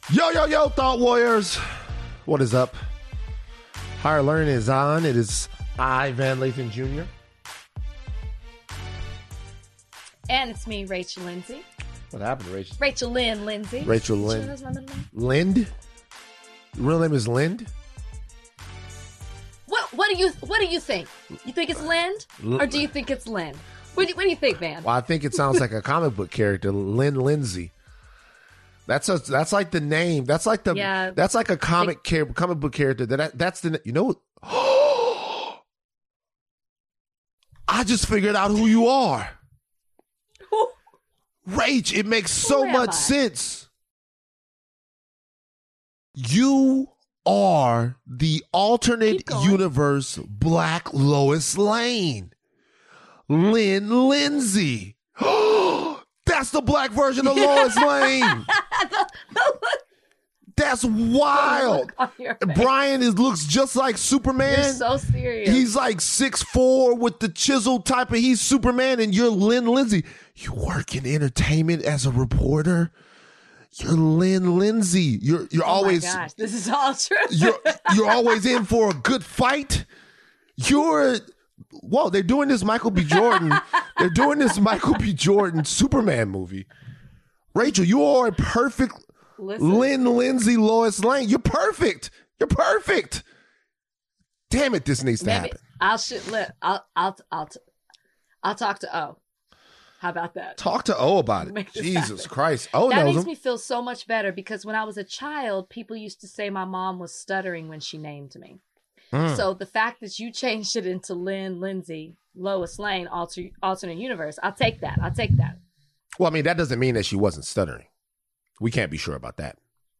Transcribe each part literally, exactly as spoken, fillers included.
Yo, yo, yo, Thought Warriors. What is up? Higher Learning is on. It is I, Van Lathan Junior And it's me, Rachel Lindsay. What happened to Rachel? Rachel Lynn Lindsay. Rachel Lynn. That's my middle name. Lind? Your real name is Lind? What What do you What do you think? You think it's Lind, or do you think it's Lynn? What do you, what do you think, man? Well, I think it sounds like a comic book character, Lynn Lindsay. That's a, that's like the name. That's like the Yeah. that's like a comic like, char- comic book character. That that's the you know. I just figured out who you are. Who? Rach, it makes so Who much I? sense. You are the alternate universe Black Lois Lane. Lynn Lindsay. That's the black version of Lois Lane. That's wild. Brian is looks just like Superman. You're so serious. He's like six foot four with the chiseled type of, he's Superman, and you're Lynn Lindsay. You work in entertainment as a reporter. You're Lynn Lindsay. You're you're oh always my gosh, this is all true. you're you're always in for a good fight. You're whoa, they're doing this Michael B. Jordan. They're doing this Michael B. Jordan Superman movie. Rachel, you are a perfect Listen. Lynn Lindsay Lois Lane. You're perfect. You're perfect. Damn it, this needs to Maybe, happen. I'll shit lit. I'll I'll I'll I'll talk to O. How about that? Talk to O about it. Make this Jesus happen. Christ. O that knows makes him. me feel so much better because when I was a child, people used to say my mom was stuttering when she named me. Mm. So the fact that you changed it into Lynn Lindsay Lois Lane alter, alternate universe, I'll take that. I'll take that. Well, I mean, that doesn't mean that she wasn't stuttering. We can't be sure about that.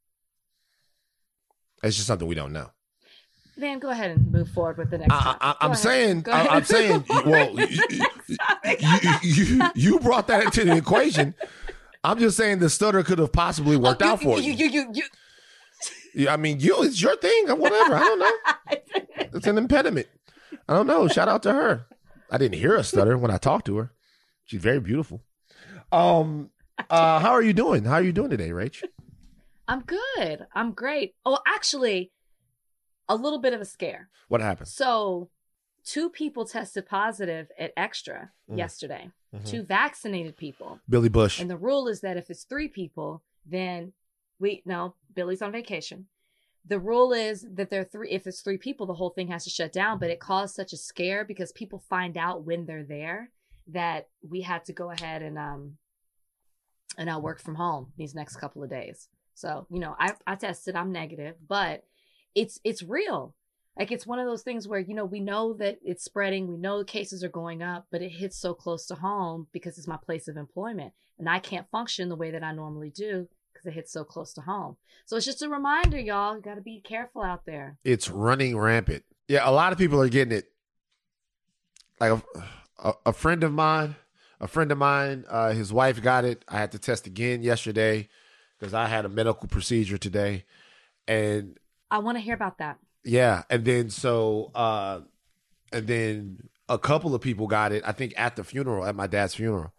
It's just something we don't know. Van, go ahead and move forward with the next I, topic. I, Go I'm ahead. saying, Go I, ahead. I'm saying, well, you, you, you, you brought that into the equation. I'm just saying the stutter could have possibly worked Oh, you, out for you. you. You, you, you, Yeah, I mean, you, it's your thing or whatever. I don't know. It's an impediment. I don't know. Shout out to her. I didn't hear her stutter when I talked to her. She's very beautiful. Um, uh, how are you doing? How are you doing today, Rach? I'm good. I'm great. Oh, actually, a little bit of a scare. What happened? So, two people tested positive at Extra Mm. yesterday. Mhm. Two vaccinated people. Billy Bush. And the rule is that if it's three people, then we no, Billy's on vacation. The rule is that there are three if it's three people, the whole thing has to shut down. But it caused such a scare because people find out when they're there that we had to go ahead and um and I'll work from home these next couple of days. So, you know, I I tested, I'm negative, but it's it's real. Like it's one of those things where, you know, we know that it's spreading, we know the cases are going up, but it hits so close to home because it's my place of employment. And I can't function the way that I normally do because it hits so close to home. So it's just a reminder, y'all, you got to be careful out there. It's running rampant. Yeah, a lot of people are getting it. Like a, a, a friend of mine, a friend of mine, uh, his wife got it. I had to test again yesterday because I had a medical procedure today. And I want to hear about that. yeah, and then so, uh, and then a couple of people got it, I think at the funeral, at my dad's funeral.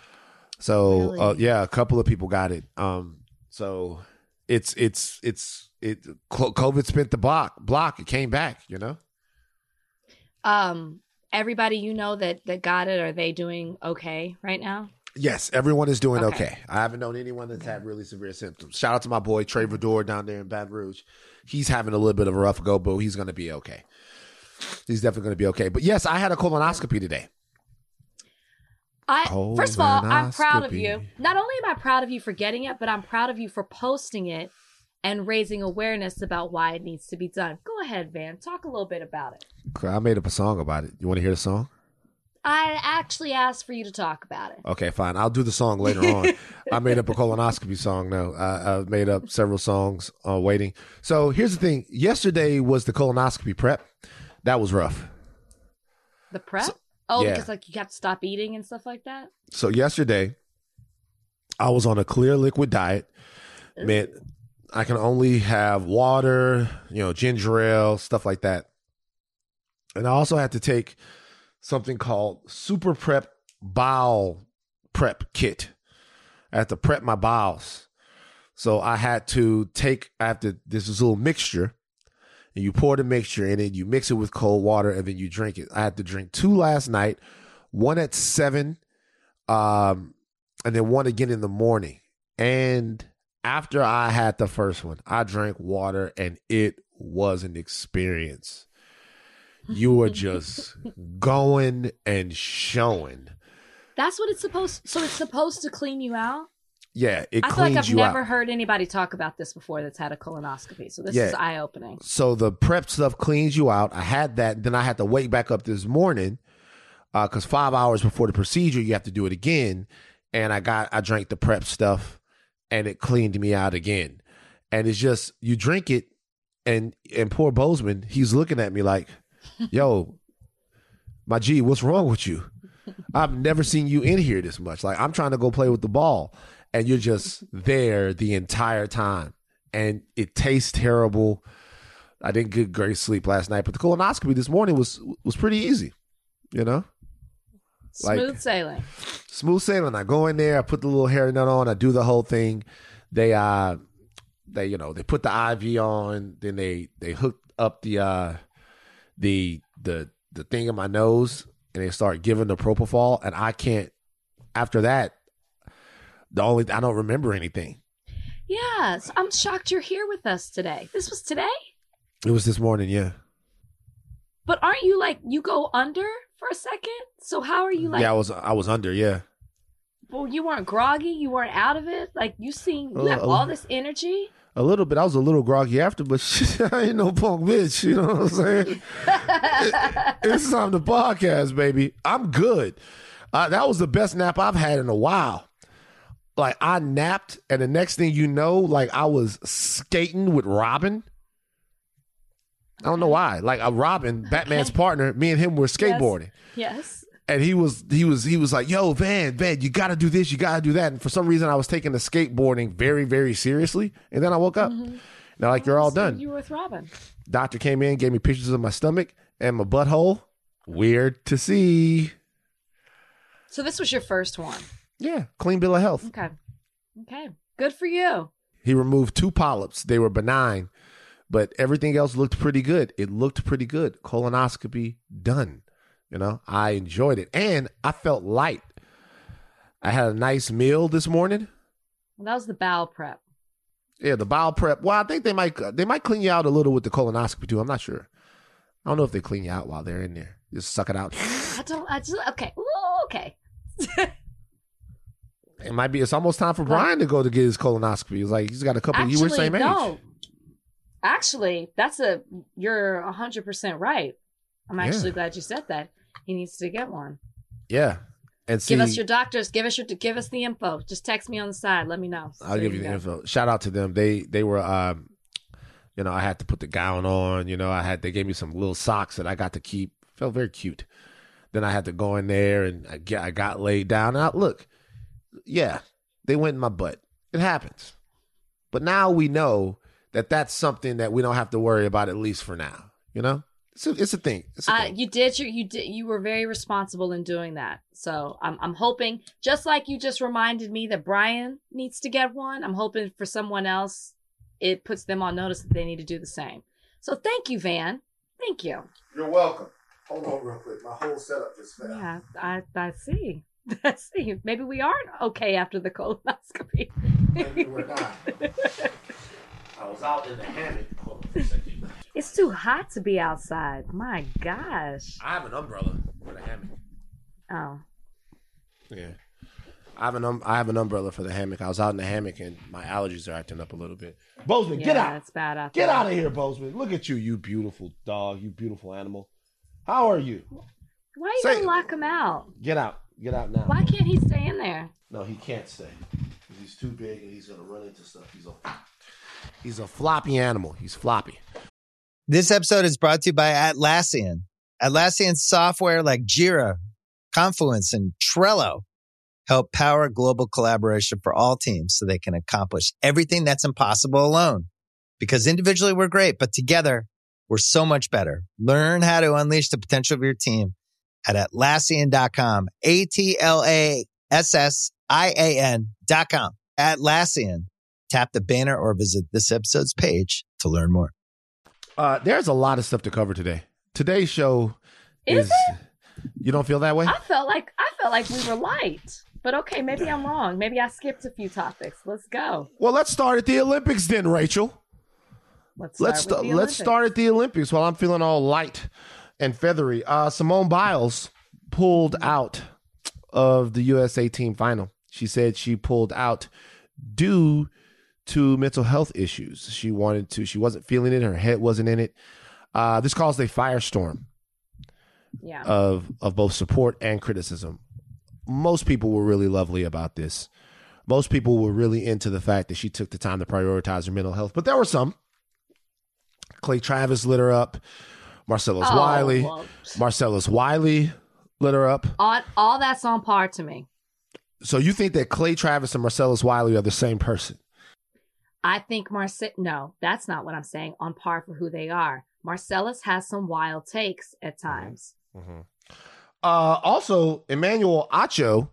So, Really? uh, yeah, a couple of people got it. Um, so it's, it's, it's, it, COVID spent the block, block. It came back, you know? Um, everybody you know that, that got it, are they doing okay right now? Yes, everyone is doing okay. Okay. I haven't known anyone that's had really severe symptoms. Shout out to my boy, Trey Vador down there in Baton Rouge. He's having a little bit of a rough go, but he's going to be okay. He's definitely going to be okay. But yes, I had a colonoscopy today. I first of all, I'm proud of Colonoscopy. you. Not only am I proud of you for getting it, but I'm proud of you for posting it and raising awareness about why it needs to be done. Go ahead, Van. Talk a little bit about it. I made up a song about it. You want to hear the song? I actually asked for you to talk about it. Okay, fine. I'll do the song later on. I made up a colonoscopy song now. I, I've made up several songs uh, waiting. So here's the thing. Yesterday was the colonoscopy prep. That was rough. The prep? So- oh, yeah. because like you have to stop eating and stuff like that? So yesterday, I was on a clear liquid diet. Ooh. Meant I can only have water, you know, ginger ale, stuff like that. And I also had to take something called Super Prep Bowel Prep Kit. I had to prep my bowels. So I had to take, after this is a little mixture, and you pour the mixture in it, you mix it with cold water, and then you drink it. I had to drink two last night, one at seven, um, and then one again in the morning. And after I had the first one, I drank water, and it was an experience. You were just going and showing. That's what it's supposed. So it's supposed to clean you out. Yeah, it I feel cleans like I've you never out. heard anybody talk about this before that's had a colonoscopy. So this Yeah. is eye opening. So the prep stuff cleans you out. I had that. Then I had to wake back up this morning because uh, five hours before the procedure, you have to do it again. And I got, I drank the prep stuff, and it cleaned me out again. And it's just, you drink it, and and poor Bozeman, he's looking at me like, yo, my G, what's wrong with you? I've never seen you in here this much. Like, I'm trying to go play with the ball, and you're just there the entire time. And it tastes terrible. I didn't get great sleep last night, but the colonoscopy this morning was was pretty easy, you know? Smooth Like, sailing. Smooth sailing. I go in there, I put the little hair nut on, I do the whole thing. They uh they, you know, they put the I V on, then they they hook up the uh the the the thing in my nose, and they start giving the propofol, and I can't, after that, the only I don't remember anything. Yes, I'm shocked you're here with us today. This was today? It was this morning, yeah. But aren't you like, you go under for a second? So how are you like, Yeah, I was I was under, yeah. well, you weren't groggy, you weren't out of it? Like, you seem, you Uh, have uh, all this energy? A little bit. I was a little groggy after, but shit, I ain't no punk bitch. You know what I'm saying? it, it's time to podcast, baby. I'm good. Uh, that was the best nap I've had in a while. Like, I napped, and the next thing you know, like, I was skating with Robin. I don't know why. Like, a Robin, Batman's Okay. partner, me and him were skateboarding. Yes. And he was he was he was like, yo, Van, Van, you gotta do this, you gotta do that. And for some reason I was taking the skateboarding very, very seriously. And then I woke up. Mm-hmm. Now, like, you're all So done. You were with Robin. Doctor came in, gave me pictures of my stomach and my butthole. Weird to see. So this was your first one. Yeah, clean bill of health. Okay. Okay. Good for you. He removed two polyps. They were benign, but everything else looked pretty good. It looked pretty good. Colonoscopy done. You know, I enjoyed it, and I felt light. I had a nice meal this morning. Well, that was the bowel prep. Yeah, the bowel prep. Well, I think they might they might clean you out a little with the colonoscopy too. I'm not sure. I don't know if they clean you out while they're in there. Just suck it out. I don't, I just, okay. Ooh, okay. It might be. It's almost time for Brian to go to get his colonoscopy. He's like, he's got a couple. You were the same age. no. Actually, that's a, you're one hundred percent right. I'm actually Yeah. glad you said that. He needs to get one. Yeah, and see, Give us your doctors. Give us your. Give us the info. Just text me on the side. Let me know. I'll So give you the go. info. Shout out to them. They they were, um, you know, I had to put the gown on. You know, I had they gave me some little socks that I got to keep. Felt very cute. Then I had to go in there and I get I got laid down. Now look, yeah, they went in my butt. It happens, but now we know that that's something that we don't have to worry about, at least for now. You know, it's a, it's a thing. It's a Uh, thing. you did your, you did, you were very responsible in doing that. So I'm, I'm hoping, just like you just reminded me that Brian needs to get one, I'm hoping for someone else, it puts them on notice that they need to do the same. So thank you, Van. Thank you. You're welcome. Hold on real quick. My whole setup just fell. Yeah, I, I see. I see. Maybe we aren't okay after the colonoscopy. Maybe we're not. I was out in the hammock. Hold on for a second. It's too hot to be outside. My gosh. I have an umbrella for the hammock. Oh. Yeah. I have an um, I have an umbrella for the hammock. I was out in the hammock and my allergies are acting up a little bit. Bozeman, Yeah, get out. it's bad out Get there. out of here, Bozeman. Look at you, you beautiful dog, you beautiful animal. How are you? Why you Say- gonna lock him out? Get out. Get out now. Why can't he stay in there? No, he can't stay. He's too big and he's gonna run into stuff. He's a he's a floppy animal. He's floppy. This episode is brought to you by Atlassian. Atlassian software like Jira, Confluence, and Trello help power global collaboration for all teams so they can accomplish everything that's impossible alone. Because individually we're great, but together we're so much better. Learn how to unleash the potential of your team at Atlassian dot com. A T L A S S I A N dot com. Atlassian. Tap the banner or visit this episode's page to learn more. Uh, there's a lot of stuff to cover today. Today's show Is is. it? You don't feel that way? I felt like I felt like we were light. But okay, maybe I'm wrong. Maybe I skipped a few topics. Let's go. Well, let's start at the Olympics then, Rachel. Let's start Let's with st- the let's Olympics. start at the Olympics while I'm feeling all light and feathery. Uh, Simone Biles pulled out of the U S A team final. She said she pulled out due to mental health issues. She wanted to. She wasn't feeling it. Her head wasn't in it. Uh, this caused a firestorm Yeah. of of both support and criticism. Most people were really lovely about this. Most people were really into the fact that she took the time to prioritize her mental health. But there were some. Clay Travis lit her up. Marcellus Oh, Wiley. well. Marcellus Wiley lit her up. all, all that's on par to me. So you think that Clay Travis and Marcellus Wiley are the same person? I think Marce no, that's not what I'm saying. On par for who they are. Marcellus has some wild takes at times. Mm-hmm. Uh, also, Emmanuel Acho,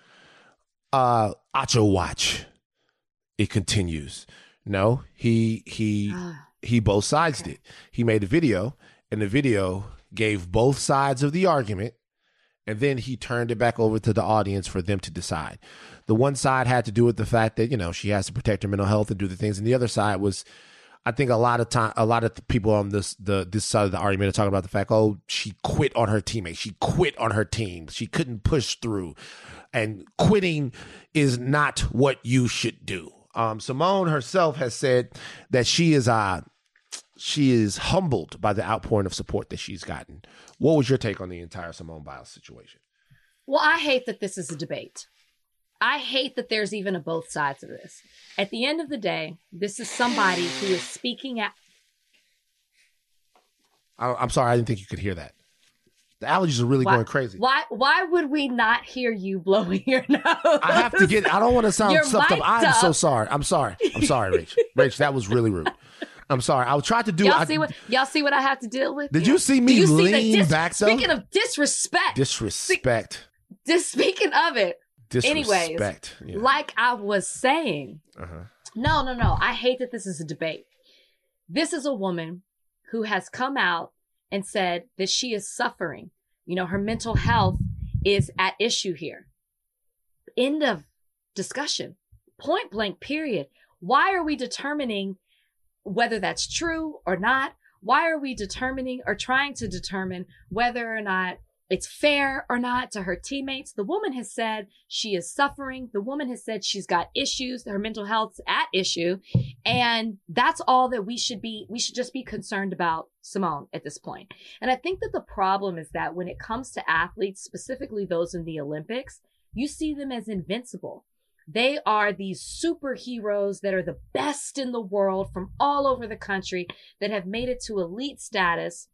uh, Acho Watch. It continues. No, he he he both sides Okay. did. He made a video, and the video gave both sides of the argument, and then he turned it back over to the audience for them to decide. The one side had to do with the fact that, you know, she has to protect her mental health and do the things, and the other side was, I think a lot of time, a lot of the people on this the this side of the argument are talking about the fact, oh, she quit on her teammates, she quit on her team, she couldn't push through, and quitting is not what you should do. Um, Simone herself has said that she is uh she is humbled by the outpouring of support that she's gotten. What was your take on the entire Simone Biles situation? Well, I hate that this is a debate. I hate that there's even a both sides of this. At the end of the day, this is somebody who is speaking at. I, I'm sorry, I didn't think you could hear that. The allergies are really Why, going crazy. why? Why would we not hear you blowing your nose? I have to get. I don't want to sound You're stuffed up. mic'd I'm so up. sorry. I'm sorry. I'm sorry, Rach. Rach, that was really rude. I'm sorry. I tried to do. Y'all I, see what? Y'all see what I have to deal with? Did here? you see Do me you see the lean dis- back? Though? Speaking of disrespect, disrespect. just speaking of it. Anyways, Disrespect. Yeah. Like I was saying, Uh-huh. no, no, no. I hate that this is a debate. This is a woman who has come out and said that she is suffering. You know, her mental health is at issue here. End of discussion. Point blank, period. Why are we determining whether that's true or not? Why are we determining or trying to determine whether or not it's fair or not to her teammates? The woman has said she is suffering. The woman has said she's got issues. Her mental health's at issue. And that's all that we should be, we should just be concerned about Simone at this point. And I think that the problem is that when it comes to athletes, specifically those in the Olympics, you see them as invincible. They are these superheroes that are the best in the world from all over the country that have made it to elite status.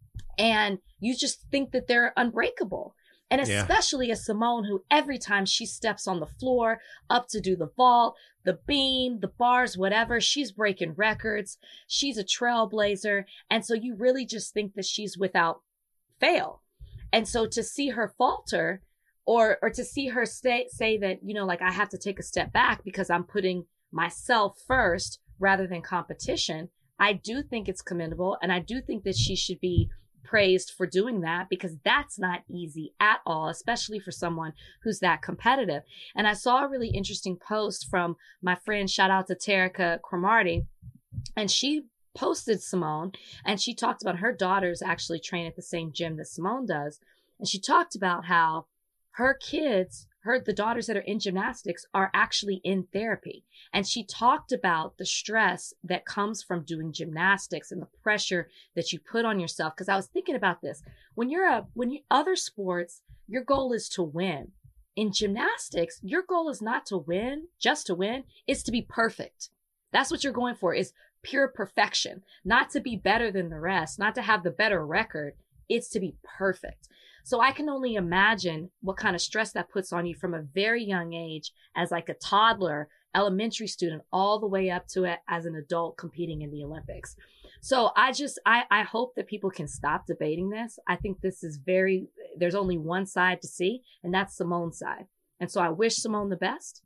And you just think that they're unbreakable. And Yeah. especially a Simone who every time she steps on the floor up to do the vault, the beam, the bars, whatever, she's breaking records. She's a trailblazer. And so you really just think that she's without fail. And so to see her falter or or to see her say, say that, you know, like I have to take a step back because I'm putting myself first rather than competition, I do think it's commendable. And I do think that she should be praised for doing that because that's not easy at all, especially for someone who's that competitive. And I saw a really interesting post from my friend, shout out to Terica Cromartie, and she posted Simone and she talked about her daughters actually train at the same gym that Simone does. And she talked about how her kids, her, the daughters that are in gymnastics are actually in therapy. And she talked about the stress that comes from doing gymnastics and the pressure that you put on yourself. Cause I was thinking about this. When you're a, when you, other sports, your goal is to win. In gymnastics, your goal is not to win, just to win, it's to be perfect. That's what you're going for, is pure perfection, not to be better than the rest, not to have the better record. It's to be perfect. So I can only imagine what kind of stress that puts on you from a very young age as like a toddler, elementary student, all the way up to it as an adult competing in the Olympics. So I just, I, I hope that people can stop debating this. I think this is very, there's only one side to see, and that's Simone's side. And so I wish Simone the best.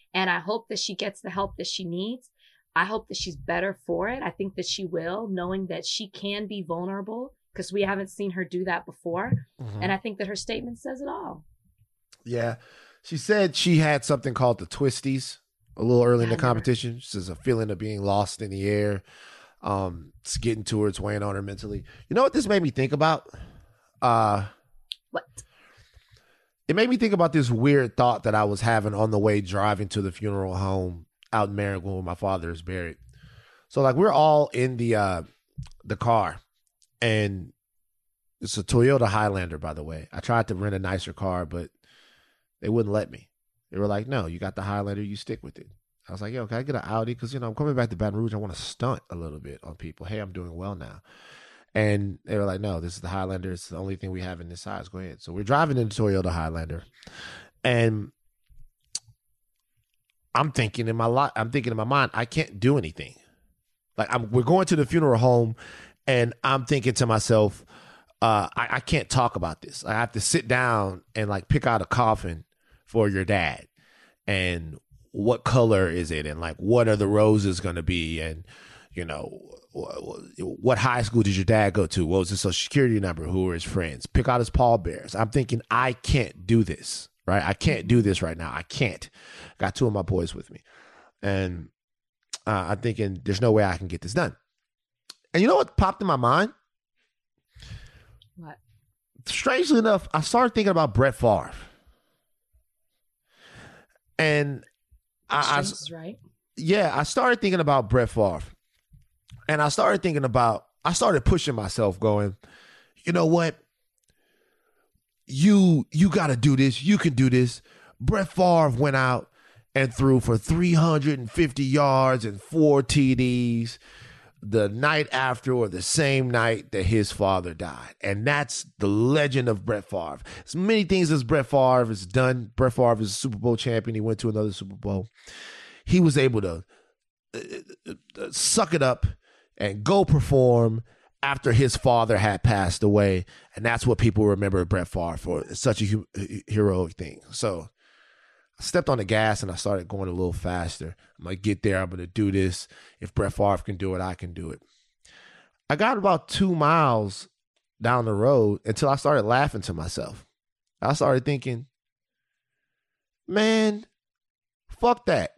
And I hope that she gets the help that she needs. I hope that she's better for it. I think that she will, knowing that she can be vulnerable because we haven't seen her do that before. Mm-hmm. And I think that her statement says it all. Yeah. She said she had something called the twisties a little early in the competition. She says a feeling of being lost in the air. Um, it's getting to her. It's weighing on her mentally. You know what this made me think about? Uh, what? It made me think about this weird thought that I was having on the way driving to the funeral home out in Maryland where my father is buried. So like we're all in the uh, the car, and it's a Toyota Highlander, by the way. I tried to rent a nicer car, but they wouldn't let me. They were like, no, you got the Highlander, you stick with it. I was like, yo, can I get an Audi? Because, you know, I'm coming back to Baton Rouge. I want to stunt a little bit on people. Hey, I'm doing well now. And they were like, no, this is the Highlander. It's the only thing we have in this size. Go ahead. So we're driving in the Toyota Highlander. And I'm thinking in my lot, I'm thinking in my mind, I can't do anything. Like I'm, we're going to the funeral home, and I'm thinking to myself, uh, I, I can't talk about this. I have to sit down and like pick out a coffin for your dad, and what color is it, and like what are the roses going to be, and you know what high school did your dad go to, what was his social security number, who were his friends, pick out his pallbearers. I'm thinking I can't do this, right? I can't do this right now. I can't. Got two of my boys with me, and uh, I'm thinking there's no way I can get this done. And you know what popped in my mind? What? Strangely enough, I started thinking about Brett Favre. And I, I right. Yeah, I started thinking about Brett Favre. And I started thinking about, I started pushing myself going, you know what? You you got to do this. You can do this. Brett Favre went out and threw for three hundred fifty yards and four T Ds the night after or the same night that his father died. And that's the legend of Brett Favre. As many things as Brett Favre has done. Brett Favre is a Super Bowl champion. He went to another Super Bowl. He was able to uh, uh, suck it up and go perform after his father had passed away. And that's what people remember Brett Favre for. It's such a hu- heroic thing. So I stepped on the gas and I started going a little faster. I'm going to get there. I'm going to do this. If Brett Favre can do it, I can do it. I got about two miles down the road until I started laughing to myself. I started thinking, man, fuck that.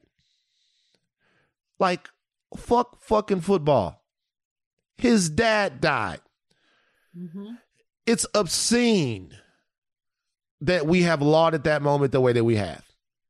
Like, fuck fucking football. His dad died. Mm-hmm. It's obscene that we have lauded that moment the way that we have.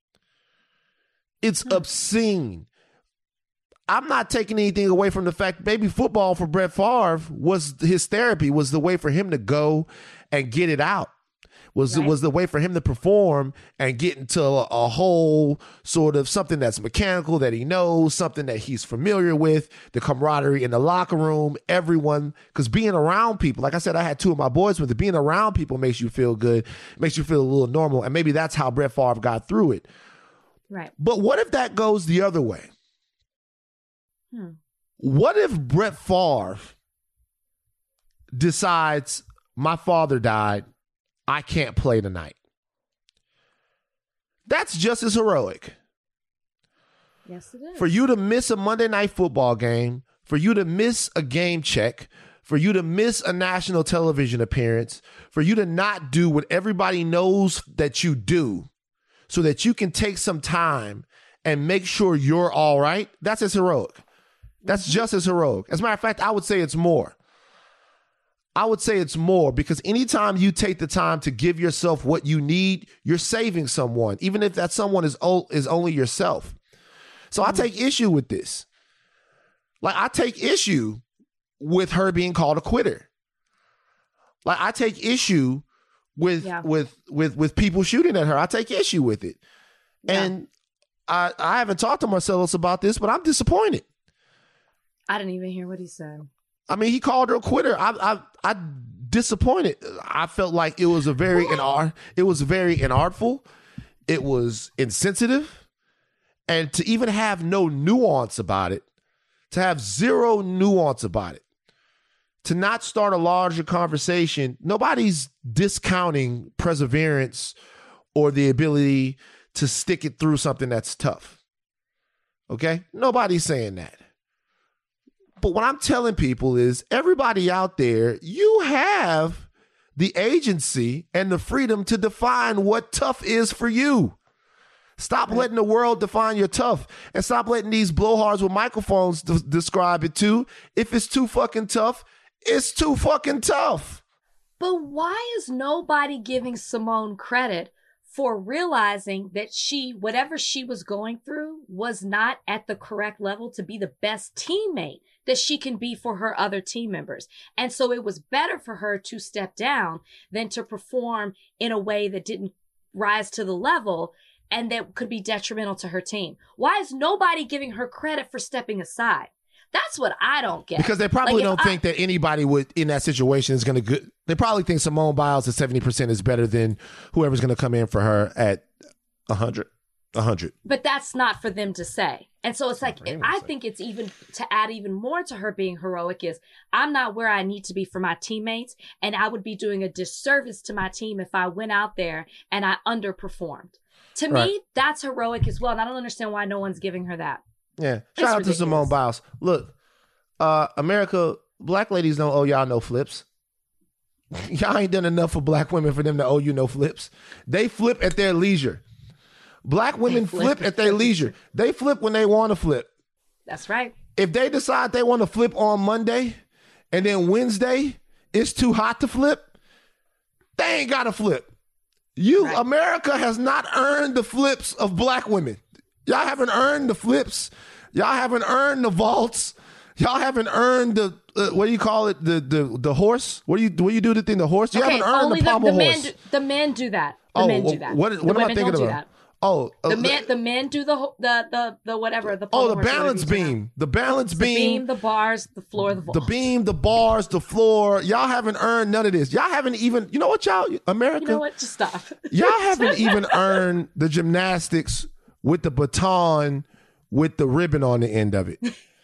It's obscene. I'm not taking anything away from the fact maybe football for Brett Favre was his therapy, was the way for him to go and get it out, was, right. was the way for him to perform and get into a, a whole sort of something that's mechanical, that he knows, something that he's familiar with, the camaraderie in the locker room, everyone, because being around people, like I said, I had two of my boys with it, being around people makes you feel good, makes you feel a little normal, and maybe that's how Brett Favre got through it. Right. But what if that goes the other way? Hmm. What if Brett Favre decides my father died, I can't play tonight? That's just as heroic. Yes, it is. For you to miss a Monday night football game, for you to miss a game check, for you to miss a national television appearance, for you to not do what everybody knows that you do, so that you can take some time and make sure you're all right, that's as heroic. That's just as heroic. As a matter of fact, I would say it's more. I would say it's more because anytime you take the time to give yourself what you need, you're saving someone, even if that someone is, o- is only yourself. So I take issue with this. Like, I take issue with her being called a quitter. Like, I take issue with yeah. with with with people shooting at her. I take issue with it. Yeah. And I I haven't talked to Marcellus about this, but I'm disappointed. I didn't even hear what he said. I mean, he called her a quitter. I I I disappointed. I felt like it was a very inart it was very inartful. It was insensitive. And to even have no nuance about it, to have zero nuance about it, to not start a larger conversation, nobody's discounting perseverance or the ability to stick it through something that's tough. Okay? Nobody's saying that. But what I'm telling people is everybody out there, you have the agency and the freedom to define what tough is for you. Stop letting the world define your tough, and stop letting these blowhards with microphones d- describe it too. If it's too fucking tough, it's too fucking tough. But why is nobody giving Simone credit for realizing that she, whatever she was going through, was not at the correct level to be the best teammate that she can be for her other team members? And so it was better for her to step down than to perform in a way that didn't rise to the level and that could be detrimental to her team. Why is nobody giving her credit for stepping aside? That's what I don't get. Because they probably Like, don't I, think that anybody would in that situation is going to. They probably think Simone Biles at seventy percent is better than whoever's going to come in for her at one hundred. one hundred. But that's not for them to say. And so it's like, I think it's even to add even more to her being heroic is I'm not where I need to be for my teammates. And I would be doing a disservice to my team if I went out there and I underperformed. To Right. me, that's heroic as well. And I don't understand why no one's giving her that. Yeah. It's Shout out ridiculous. to Simone Biles. Look, uh, America, black ladies don't owe y'all no flips. Y'all ain't done enough for black women for them to owe you no flips. They flip at their leisure. Black women flip. flip at their leisure. They flip when they want to flip. That's right. If they decide they want to flip on Monday and then Wednesday it's too hot to flip, they ain't got to flip. You, Right. America has not earned the flips of black women. Y'all haven't earned the flips. Y'all haven't earned the vaults. Y'all haven't earned the, uh, what do you call it? The the the horse? What do you what do you do the thing? The horse? You okay, haven't earned only the the, pommel the men horse. do, the men do that. The oh, men do that. what, the what am I women thinking don't do about? that. Oh, uh, The men, the men do the ho- the the the whatever the oh, pommel the horse, whatever balance you say now. beam. The balance the beam. beam, the bars, the floor, the vault. The beam, the bars, the floor. Y'all haven't earned none of this. Y'all haven't even, you know what, y'all, America? You know what? Just stop. Y'all haven't even earned the gymnastics with the baton with the ribbon on the end of it.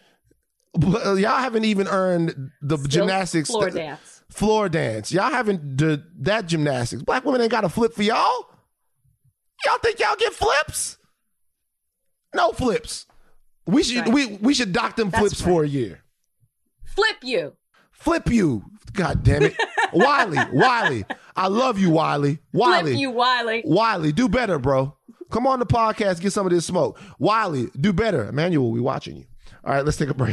But, uh, y'all haven't even earned the Still gymnastics. floor the- dance. Floor dance. Y'all haven't did that gymnastics. Black women ain't got a flip for y'all. Y'all think y'all get flips? No flips. We should Right. we we should dock them That's flips for a year. Flip you. Flip you. God damn it. Wiley, Wiley. I love you, Wiley. Wiley. Flip you, Wiley. Wiley, do better, bro. Come on the podcast, get some of this smoke. Wiley, do better. Emmanuel, we watching you. All right, let's take a break.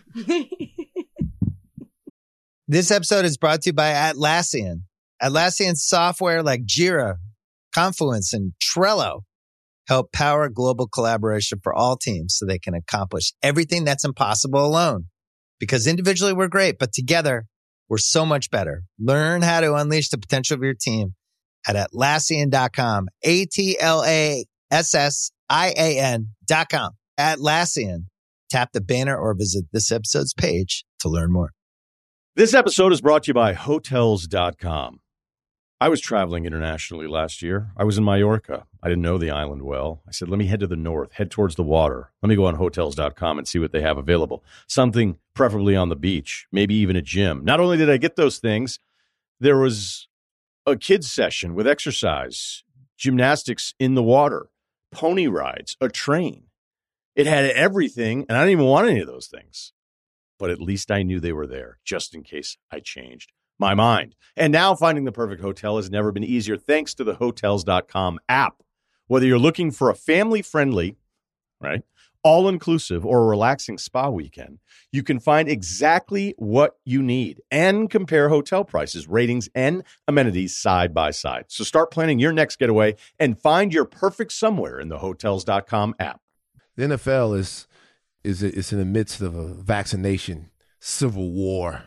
This episode is brought to you by Atlassian. Atlassian software like Jira, Confluence, and Trello help power global collaboration for all teams so they can accomplish everything that's impossible alone. Because individually we're great, but together we're so much better. Learn how to unleash the potential of your team at Atlassian dot com. A T L A S S I A N dot com. Atlassian. Tap the banner or visit this episode's page to learn more. This episode is brought to you by Hotels dot com. I was traveling internationally last year. I was in Mallorca. I didn't know the island well. I said, let me head to the north, head towards the water. Let me go on Hotels dot com and see what they have available. Something preferably on the beach, maybe even a gym. Not only did I get those things, there was a kids session with exercise, gymnastics in the water, pony rides, a train. It had everything, and I didn't even want any of those things. But at least I knew they were there, just in case I changed my mind. And now finding the perfect hotel has never been easier thanks to the Hotels dot com app. Whether you're looking for a family-friendly, right, all-inclusive or a relaxing spa weekend, you can find exactly what you need and compare hotel prices, ratings, and amenities side by side. So start planning your next getaway and find your perfect somewhere in the Hotels dot com app. The N F L is is is in the midst of a vaccination civil war.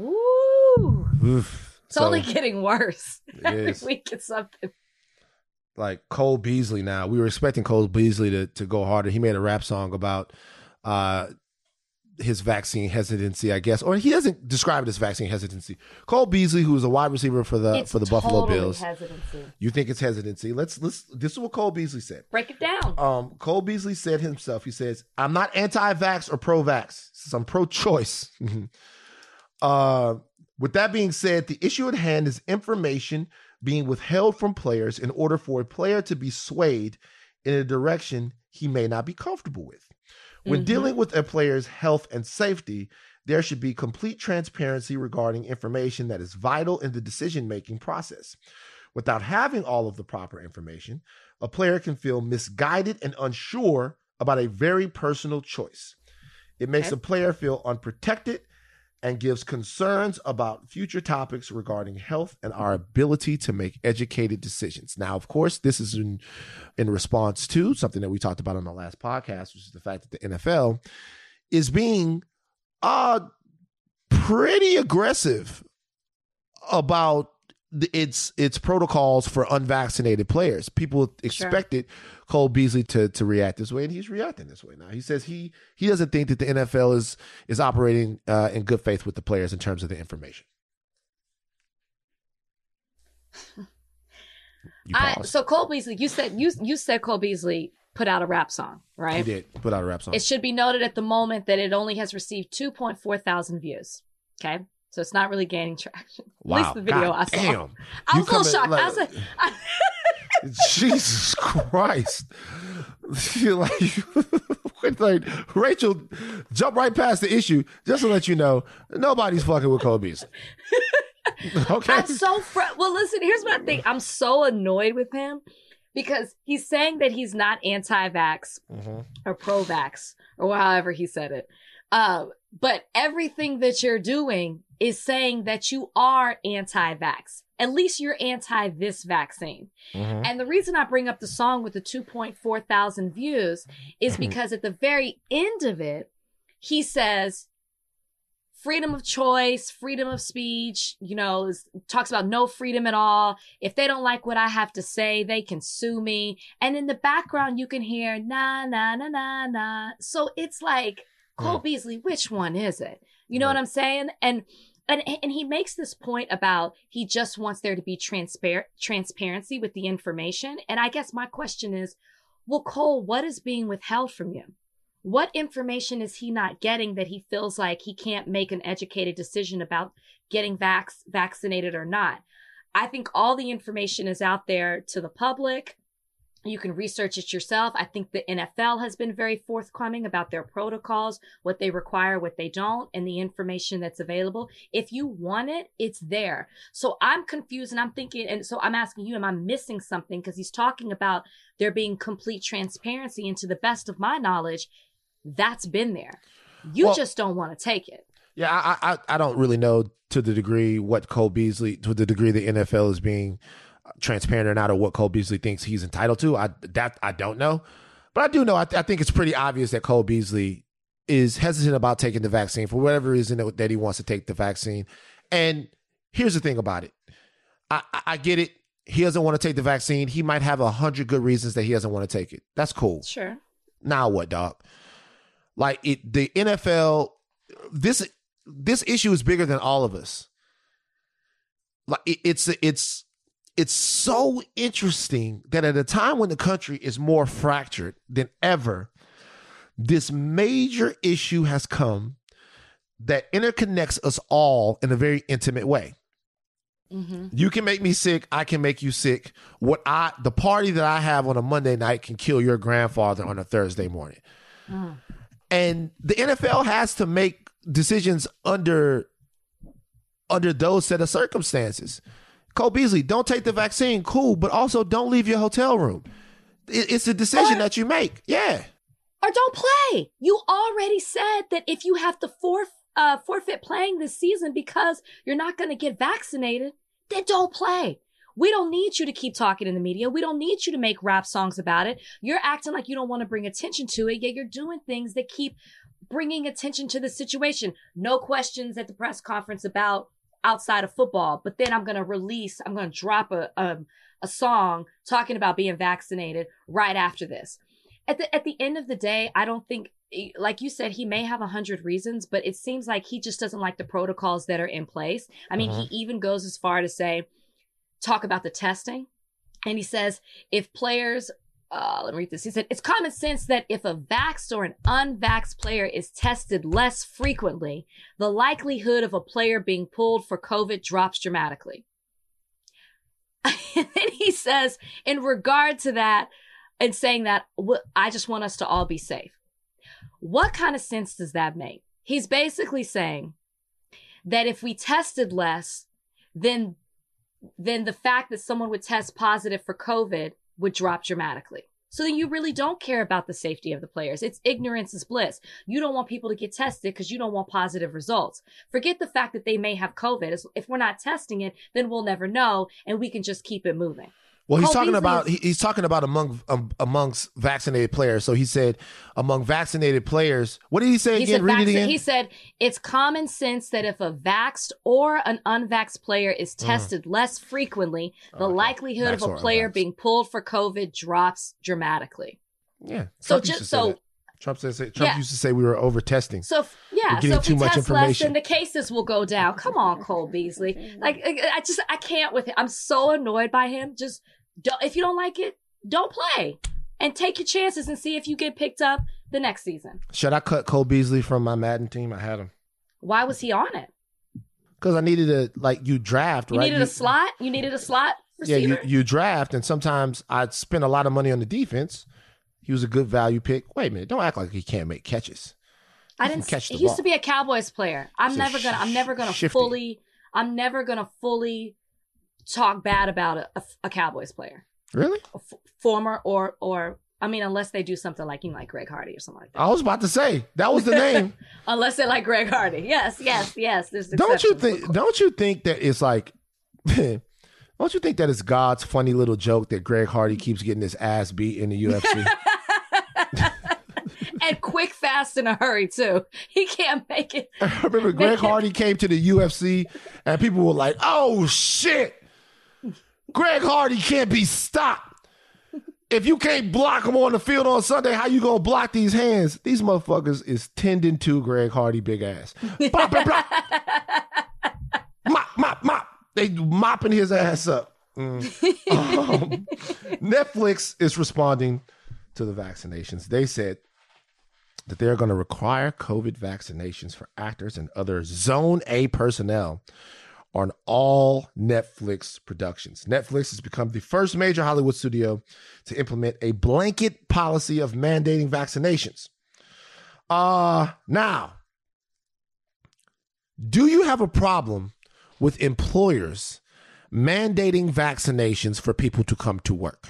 Ooh. Oof. It's So, only getting worse. Every is. week it's something. like Cole Beasley now. We were expecting Cole Beasley to, to go harder. He made a rap song about uh, his vaccine hesitancy, I guess. Or he doesn't describe it as vaccine hesitancy. Cole Beasley, who is a wide receiver for the It's for the Buffalo totally Bills. hesitancy. You think it's hesitancy. Let's let's this is what Cole Beasley said. Break it down. Um, Cole Beasley said himself, he says, I'm not anti-vax or pro-vax. He says, I'm pro-choice. uh, with that being said, the issue at hand is information being withheld from players in order for a player to be swayed in a direction he may not be comfortable with. When Mm-hmm. dealing with a player's health and safety, there should be complete transparency regarding information that is vital in the decision-making process. Without having all of the proper information, a player can feel misguided and unsure about a very personal choice. It makes Okay. a player feel unprotected and gives concerns about future topics regarding health and our ability to make educated decisions. Now, of course, this is in, in response to something that we talked about on the last podcast, which is the fact that the N F L is being uh, pretty aggressive about the, its its protocols for unvaccinated players. People expected Cole Beasley to to react this way, and he's reacting this way now. He says he he doesn't think that the N F L is is operating uh, in good faith with the players in terms of the information. You I, paused. so Cole Beasley, you said you you said Cole Beasley put out a rap song, right? He did put out a rap song. It should be noted at the moment that it only has received two point four thousand views. Okay. So it's not really gaining traction. Wow. At least the video God I saw. damn. I You was a little come in shocked. like- I was like, I, Jesus Christ. You're like, like, Rachel, jump right past the issue just to let you know nobody's fucking with Cole Beasley. Okay. I'm so fr- well. Listen, here's my thing. I'm so annoyed with him because he's saying that he's not anti-vax Mhm. or pro-vax or however he said it. Uh, but everything that you're doing is saying that you are anti-vax. At least you're anti this vaccine. Mhm. And the reason I bring up the song with the two point four thousand views is because at the very end of it, he says freedom of choice, freedom of speech, you know, is, talks about no freedom at all. If they don't like what I have to say, they can sue me. And in the background, you can hear na, na, na, na, na. So it's like, Cole Mm. Beasley, which one is it? You know Right. what I'm saying? And and and he makes this point about he just wants there to be transparent transparency with the information. And I guess my question is, well, Cole, what is being withheld from you? What information is he not getting that he feels like he can't make an educated decision about getting vax vaccinated or not? I think all the information is out there to the public. You can research it yourself. I think the N F L has been very forthcoming about their protocols, what they require, what they don't, and the information that's available. If you want it, it's there. So I'm confused and I'm thinking, and so I'm asking you, am I missing something? Because he's talking about there being complete transparency. And to the best of my knowledge, that's been there. You Well- just don't want to take it. Yeah, I, I I don't really know to the degree what Cole Beasley, to the degree the N F L is being transparent or not, or what Cole Beasley thinks he's entitled to. I that I don't know, but I do know. I, I think it's pretty obvious that Cole Beasley is hesitant about taking the vaccine for whatever reason that, that he wants to take the vaccine. And here's the thing about it: I, I, I get it. He doesn't want to take the vaccine. He might have a hundred good reasons that he doesn't want to take it. That's cool. Sure. Now what, dog? Like it, the N F L. This this issue is bigger than all of us. Like it, it's it's. It's so interesting that at a time when the country is more fractured than ever, this major issue has come that interconnects us all in a very intimate way. Mm-hmm. You can make me sick. I can make you sick. What I, the party that I have on a Monday night can kill your grandfather on a Thursday morning. Mm. And the N F L has to make decisions under, under those set of circumstances. Cole Beasley, don't take the vaccine, cool, but also don't leave your hotel room. It, it's a decision Or- that you make. Yeah. Or don't play. You already said that if you have to forf- uh, forfeit playing this season because you're not going to get vaccinated, then don't play. We don't need you to keep talking in the media. We don't need you to make rap songs about it. You're acting like you don't want to bring attention to it, yet you're doing things that keep bringing attention to the situation. No questions at the press conference about outside of football, but then I'm going to release, I'm going to drop a, a, a song talking about being vaccinated right after this. At the, at the end of the day, I don't think, like you said, he may have a hundred reasons, but it seems like he just doesn't like the protocols that are in place. I mean, Mhm. he even goes as far to say, talk about the testing. And he says, if players, uh, let me read this. He said, it's common sense that if a vaxxed or an unvaxxed player is tested less frequently, the likelihood of a player being pulled for COVID drops dramatically. And then he says, in regard to that, and saying that I just want us to all be safe. What kind of sense does that make? He's basically saying that if we tested less, then, then the fact that someone would test positive for COVID would drop dramatically. So then you really don't care about the safety of the players. It's ignorance is bliss. You don't want people to get tested because you don't want positive results. Forget the fact that they may have COVID. If we're not testing it, then we'll never know, and we can just keep it moving. Well, he's Cole talking Beasley about is- he, he's talking about among um, amongst vaccinated players. So he said among vaccinated players. What did he say He again? said, Read it vaccine- again. he said it's common sense that if a vaxxed or an unvaxxed player is tested less frequently, the Okay. likelihood Vaxxed of or a player unvaxxed. being pulled for COVID drops dramatically. Yeah. So Trump used just- to say so- that. Trump says Trump Yeah. used to say we were over testing. So if- yeah, We're getting so if too we much test less, information. then the cases will go down. Come on, Cole Beasley. Like I I just I can't with him. I'm so annoyed by him. Just don't, if you don't like it, don't play and take your chances and see if you get picked up the next season. Should I cut Cole Beasley from my Madden team? I had him Why was he on it? because I needed a like you draft. You right? needed a slot. You needed a slot Yeah, receiver. you, you draft, and sometimes I'd spend a lot of money on the defense. He was a good value pick. Wait a minute, don't act like he can't make catches. I He can didn't. catch the He used ball. to be a Cowboys player. I'm He's a never gonna. I'm never gonna shifty. fully. I'm never gonna fully talk bad about a, a, a Cowboys player, Really? a f- former or or. I mean, unless they do something like you know, like Greg Hardy or something like that. I was about to say that was the name. Unless they like Greg Hardy. Yes, yes, yes. There's Don't you exceptions, think? of course. Don't you think that it's like? Don't you think that it's God's funny little joke that Greg Hardy keeps getting his ass beat in the U F C? And quick, fast, in a hurry too. He can't make it. I remember Greg Hardy came to the U F C and people were like, "Oh shit, Greg Hardy can't be stopped. If you can't block him on the field on Sunday, how you gonna block these hands? These motherfuckers is tending to Greg Hardy big ass. Bop, bop, bop. Mop, mop, mop. They mopping his ass up. Mm. Um, Netflix is responding to the vaccinations. They said that they're going to require COVID vaccinations for actors and other Zone A personnel on all Netflix productions. Netflix has become the first major Hollywood studio to implement a blanket policy of mandating vaccinations. Uh, now, do you have a problem with employers mandating vaccinations for people to come to work?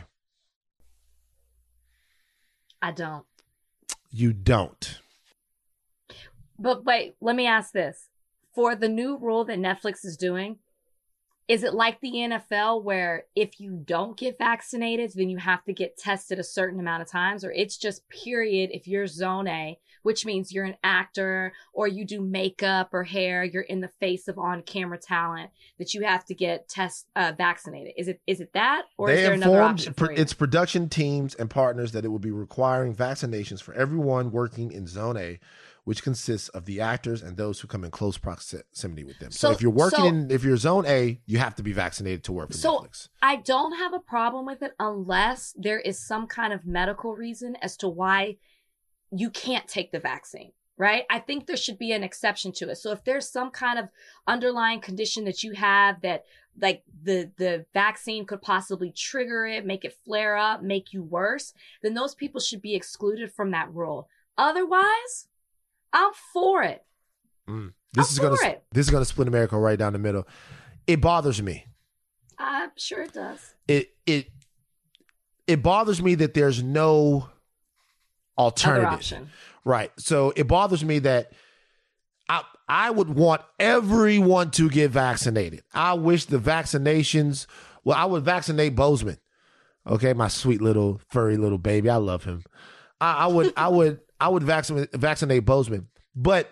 I don't. You don't. But wait, let me ask this. For the new rule that Netflix is doing, is it like the N F L where if you don't get vaccinated, then you have to get tested a certain amount of times? Or it's just period if you're Zone A, which means you're an actor or you do makeup or hair, you're in the face of on-camera talent, that you have to get test uh, vaccinated? Is it is it that, or is They there another informed option pr- for you? its production teams and partners that it will be requiring vaccinations for everyone working in Zone A, which consists of the actors and those who come in close proximity with them. So, So- if you're working so- in, if you're Zone A, you have to be vaccinated to work for So Netflix. I don't have a problem with it unless there is some kind of medical reason as to why you can't take the vaccine, right? I think there should be an exception to it. So if there's some kind of underlying condition that you have that like the, the vaccine could possibly trigger it, make it flare up, make you worse, then those people should be excluded from that rule. Otherwise, I'm for it. Mm. This I'm is gonna for it. this is gonna split America right down the middle. It bothers me. I'm sure it does. It it it bothers me that there's no Other alternative. option. Right. So it bothers me that I I would want everyone to get vaccinated. I wish the vaccinations, well, I would vaccinate Bozeman. Okay, my sweet little furry little baby. I love him. I, I would I would I would vaccinate vaccinate Bozeman. But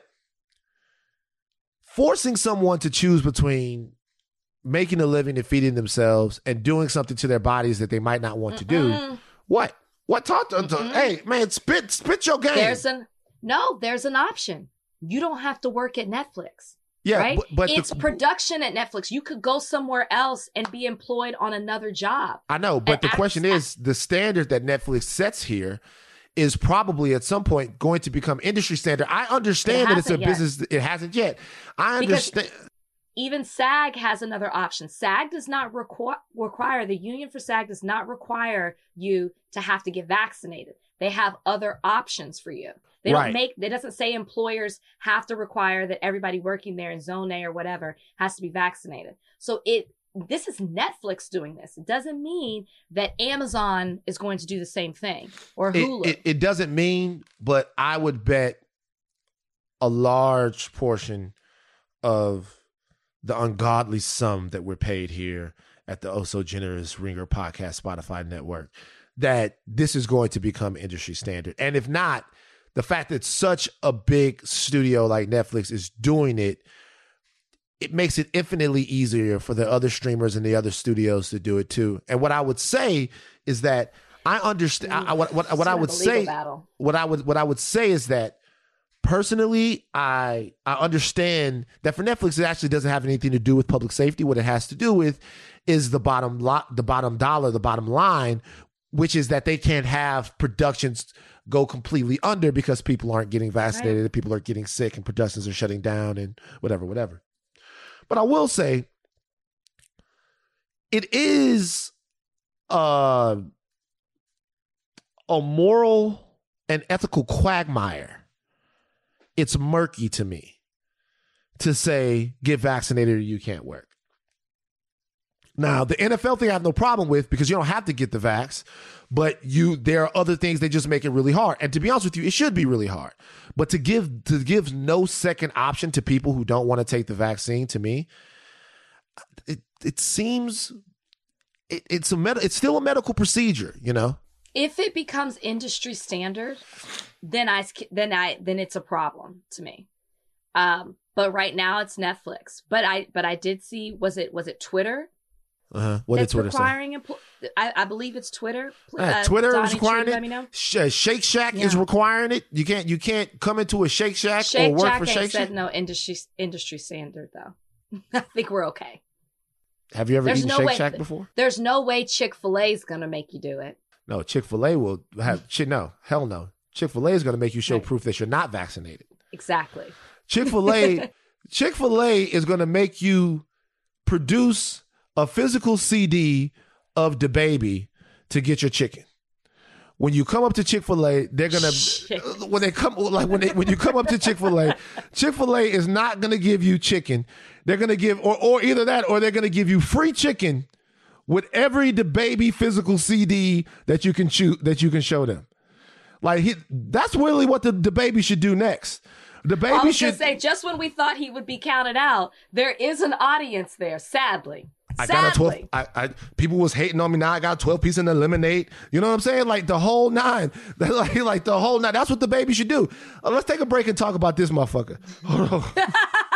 forcing someone to choose between making a living and feeding themselves and doing something to their bodies that they might not want to do. Mm-mm. What? What talk to, to- hey man, spit spit your game. There's an no, there's an option. You don't have to work at Netflix. yeah, right? but, but it's the, production at Netflix. You could go somewhere else and be employed on another job. I know, but the I- question is the standard that Netflix sets here is probably at some point going to become industry standard. I understand that it's a hasn't yet. business. It hasn't yet. I Because- understand. even SAG has another option. SAG does not requ- require, the union for SAG does not require you to have to get vaccinated. They have other options for you. They don't Right. make, it doesn't say employers have to require that everybody working there in zone A or whatever has to be vaccinated. So it, this is Netflix doing this. It doesn't mean that Amazon is going to do the same thing or It, Hulu. it, it doesn't mean, but I would bet a large portion of the ungodly sum that we're paid here at the Oh So Generous Ringer Podcast Spotify Network, that this is going to become industry standard. And if not, the fact that such a big studio like Netflix is doing it, it makes it infinitely easier for the other streamers and the other studios to do it too. And what I would say is that I understand. I, what what, what I would say, battle. what I would what I would say is that personally, I I understand that for Netflix, it actually doesn't have anything to do with public safety. What it has to do with is the bottom lo- the bottom dollar, the bottom line, which is that they can't have productions go completely under because people aren't getting vaccinated, Right. and people are getting sick, and productions are shutting down, and whatever, whatever. But I will say, it is uh, a moral and ethical quagmire. It's murky to me to say, get vaccinated or you can't work. Now, the N F L thing I have no problem with because you don't have to get the vax, but you there are other things that just make it really hard. And to be honest with you, it should be really hard. But to give to give no second option to people who don't want to take the vaccine, to me, it it seems it, it's a med- it's still a medical procedure, you know. If it becomes industry standard, then I then I then it's a problem to me. Um, but right now it's Netflix. But I but I did see was it was it Twitter? Uh-huh. What did that's Twitter say? requiring empl- I, I believe it's Twitter. Uh, Twitter Donnie is requiring Tree, it. Let me know. Sh- uh, Shake Shack is Yeah. requiring it. You can't you can't come into a Shake Shack Shake or work Shack for ain't Shake said Shack. no industry industry standard though. I think we're okay. Have you ever There's eaten no Shake way- Shack before? There's no way Chick-fil-A is gonna make you do it. No, Chick-fil-A will have shit. No, hell no. Chick-fil-A is going to make you show Right. proof that you're not vaccinated. Exactly. Chick-fil-A, Chick-fil-A is going to make you produce a physical C D of the baby to get your chicken. When you come up to Chick-fil-A, they're gonna when they come like when they when you come up to Chick-fil-A, Chick-fil-A is not gonna give you chicken. They're gonna give or or either that or they're gonna give you free chicken with every the baby physical C D that you can choose that you can show them. Like he, that's really what the, the baby should do next. The baby I was should gonna say, just when we thought he would be counted out, there is an audience there. Sadly, I sadly. got a twelve. I, I people was hating on me. Now I got twelve piece in the lemonade. You know what I'm saying? Like the whole nine. like, like the whole nine. That's what the baby should do. Uh, let's take a break and talk about this motherfucker. Hold on.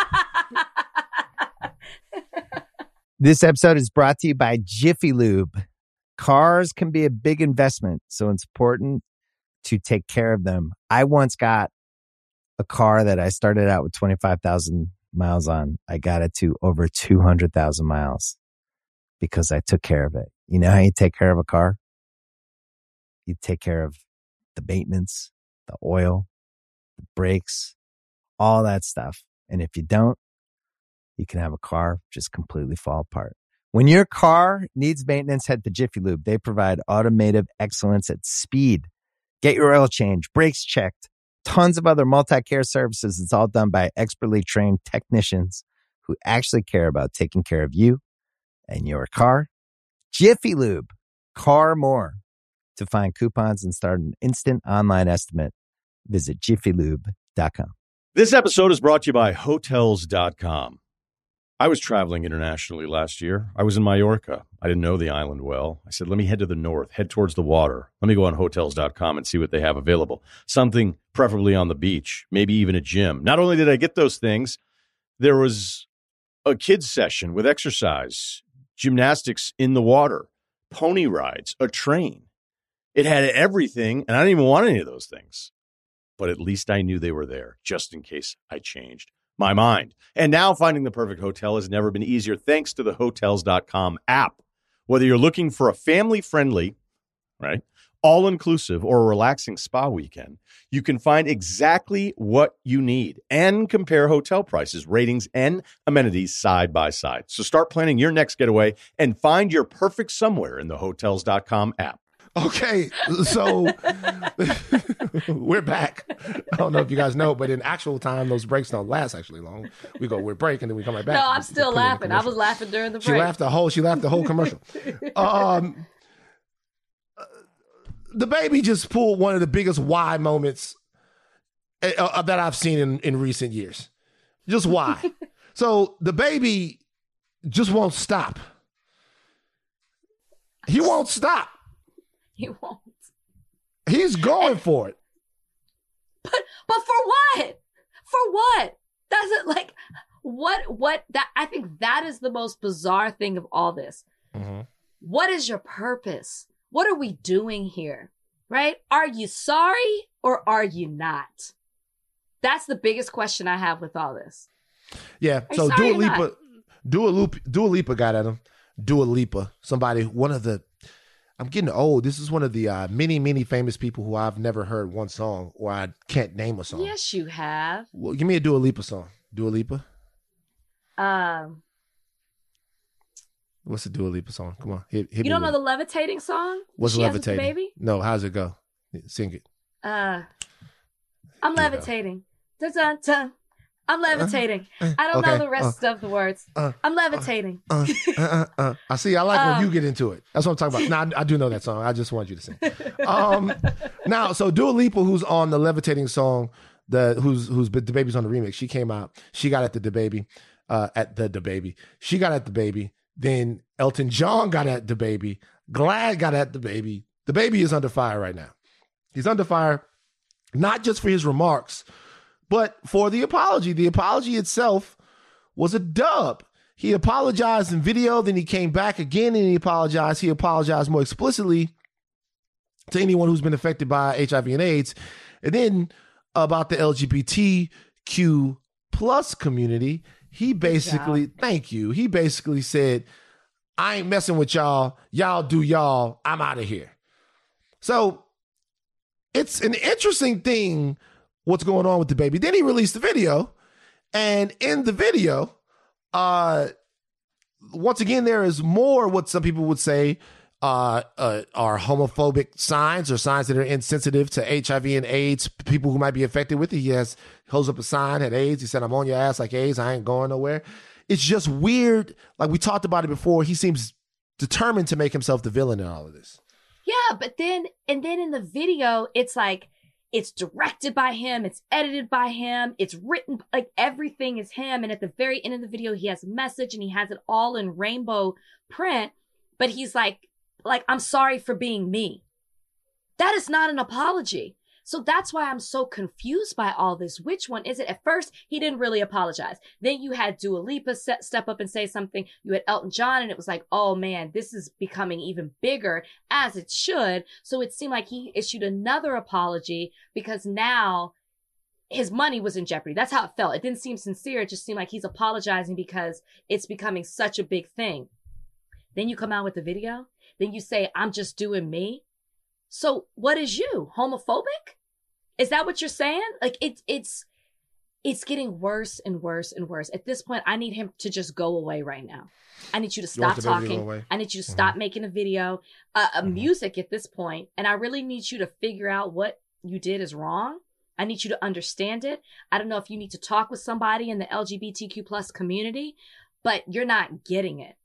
This episode is brought to you by Jiffy Lube. Cars can be a big investment, so it's important to take care of them. I once got a car that I started out with twenty-five thousand miles on. I got it to over two hundred thousand miles because I took care of it. You know how you take care of a car? You take care of the maintenance, the oil, the brakes, all that stuff. And if you don't, you can have a car just completely fall apart. When your car needs maintenance, head to Jiffy Lube. They provide automotive excellence at speed. Get your oil change, brakes checked, tons of other multi-care services. It's all done by expertly trained technicians who actually care about taking care of you and your car. Jiffy Lube, car more. To find coupons and start an instant online estimate, visit jiffy lube dot com. This episode is brought to you by Hotels dot com. I was traveling internationally last year. I was in Mallorca. I didn't know the island well. I said, let me head to the north, head towards the water. Let me go on Hotels dot com and see what they have available. Something preferably on the beach, maybe even a gym. Not only did I get those things, there was a kids session with exercise, gymnastics in the water, pony rides, a train. It had everything, and I didn't even want any of those things. But at least I knew they were there, just in case I changed my mind. And now finding the perfect hotel has never been easier thanks to the Hotels dot com app. Whether you're looking for a family-friendly, right, all-inclusive, or a relaxing spa weekend, you can find exactly what you need and compare hotel prices, ratings, and amenities side by side. So start planning your next getaway and find your perfect somewhere in the Hotels dot com app. Okay, so we're back. I don't know if you guys know, but in actual time, those breaks don't last actually long. We go, we're break, and then we come right back. No, I'm still laughing. I was laughing during the break. She laughed the whole. She laughed the whole commercial. um, the baby just pulled one of the biggest why moments uh, that I've seen in, in recent years. Just why? So the baby just won't stop. He won't stop. He won't. He's going and, for it. But but for what? For what? That's it. Like what? What? That I think that is the most bizarre thing of all this. Mm-hmm. What is your purpose? What are we doing here? Right? Are you sorry or are you not? That's the biggest question I have with all this. Yeah. Are so Dua Lipa, Dua Lipa, Dua Lipa got at him. Dua Lipa, somebody, one of the. I'm getting old. This is one of the uh, many, many famous people who I've never heard one song or I can't name a song. Yes, you have. Well, give me a Dua Lipa song. Dua Lipa? Um, What's the Dua Lipa song? Come on. Hit, hit you don't know it. the Levitating song? What's she Levitating? Has with the baby? No, how's it go? Sing it. Uh, I'm levitating. Dun, dun, dun. I'm levitating. Uh, uh, I don't okay. know the rest uh, of the words. Uh, I'm levitating. Uh, uh, uh, uh. I see. I like um, when you get into it. That's what I'm talking about. Now, I, I do know that song. I just want you to sing. Um, now, so Dua Lipa, who's on the Levitating song, the who's who's the baby's on the remix. She came out. She got at the DaBaby, uh, at the DaBaby. She got at the baby. Then Elton John got at the baby. Glad got at the baby. The baby is under fire right now. He's under fire, not just for his remarks, but for the apology. The apology itself was a dub. He apologized in video, then he came back again and he apologized. He apologized more explicitly to anyone who's been affected by H I V and AIDS. And then about the L G B T Q plus community, he basically, thank you, he basically said, I ain't messing with y'all. Y'all do y'all. I'm out of here. So it's an interesting thing what's going on with the baby. Then he released the video, and in the video, uh, once again, there is more what some people would say uh, uh, are homophobic signs or signs that are insensitive to H I V and AIDS, people who might be affected with it. He has holds up a sign, had AIDS. He said, I'm on your ass like AIDS. I ain't going nowhere. It's just weird. Like we talked about it before. He seems determined to make himself the villain in all of this. Yeah, but then, and then in the video, it's like, it's directed by him. It's edited by him. It's written, like everything is him. And at the very end of the video, he has a message and he has it all in rainbow print. But he's like, like, I'm sorry for being me. That is not an apology. So that's why I'm so confused by all this. Which one is it? At first, he didn't really apologize. Then you had Dua Lipa set, step up and say something. You had Elton John, and it was like, oh man, this is becoming even bigger, as it should. So it seemed like he issued another apology because now his money was in jeopardy. That's how it felt. It didn't seem sincere. It just seemed like he's apologizing because it's becoming such a big thing. Then you come out with the video. Then you say, I'm just doing me. So what is you? Homophobic? Is that what you're saying? Like it's, it's, it's getting worse and worse and worse. At this point, I need him to just go away right now. I need you to stop you talking. I need you to stop mm-hmm. making a video, uh, a mm-hmm. music at this point. And I really need you to figure out what you did is wrong. I need you to understand it. I don't know if you need to talk with somebody in the L G B T Q plus community, but you're not getting it.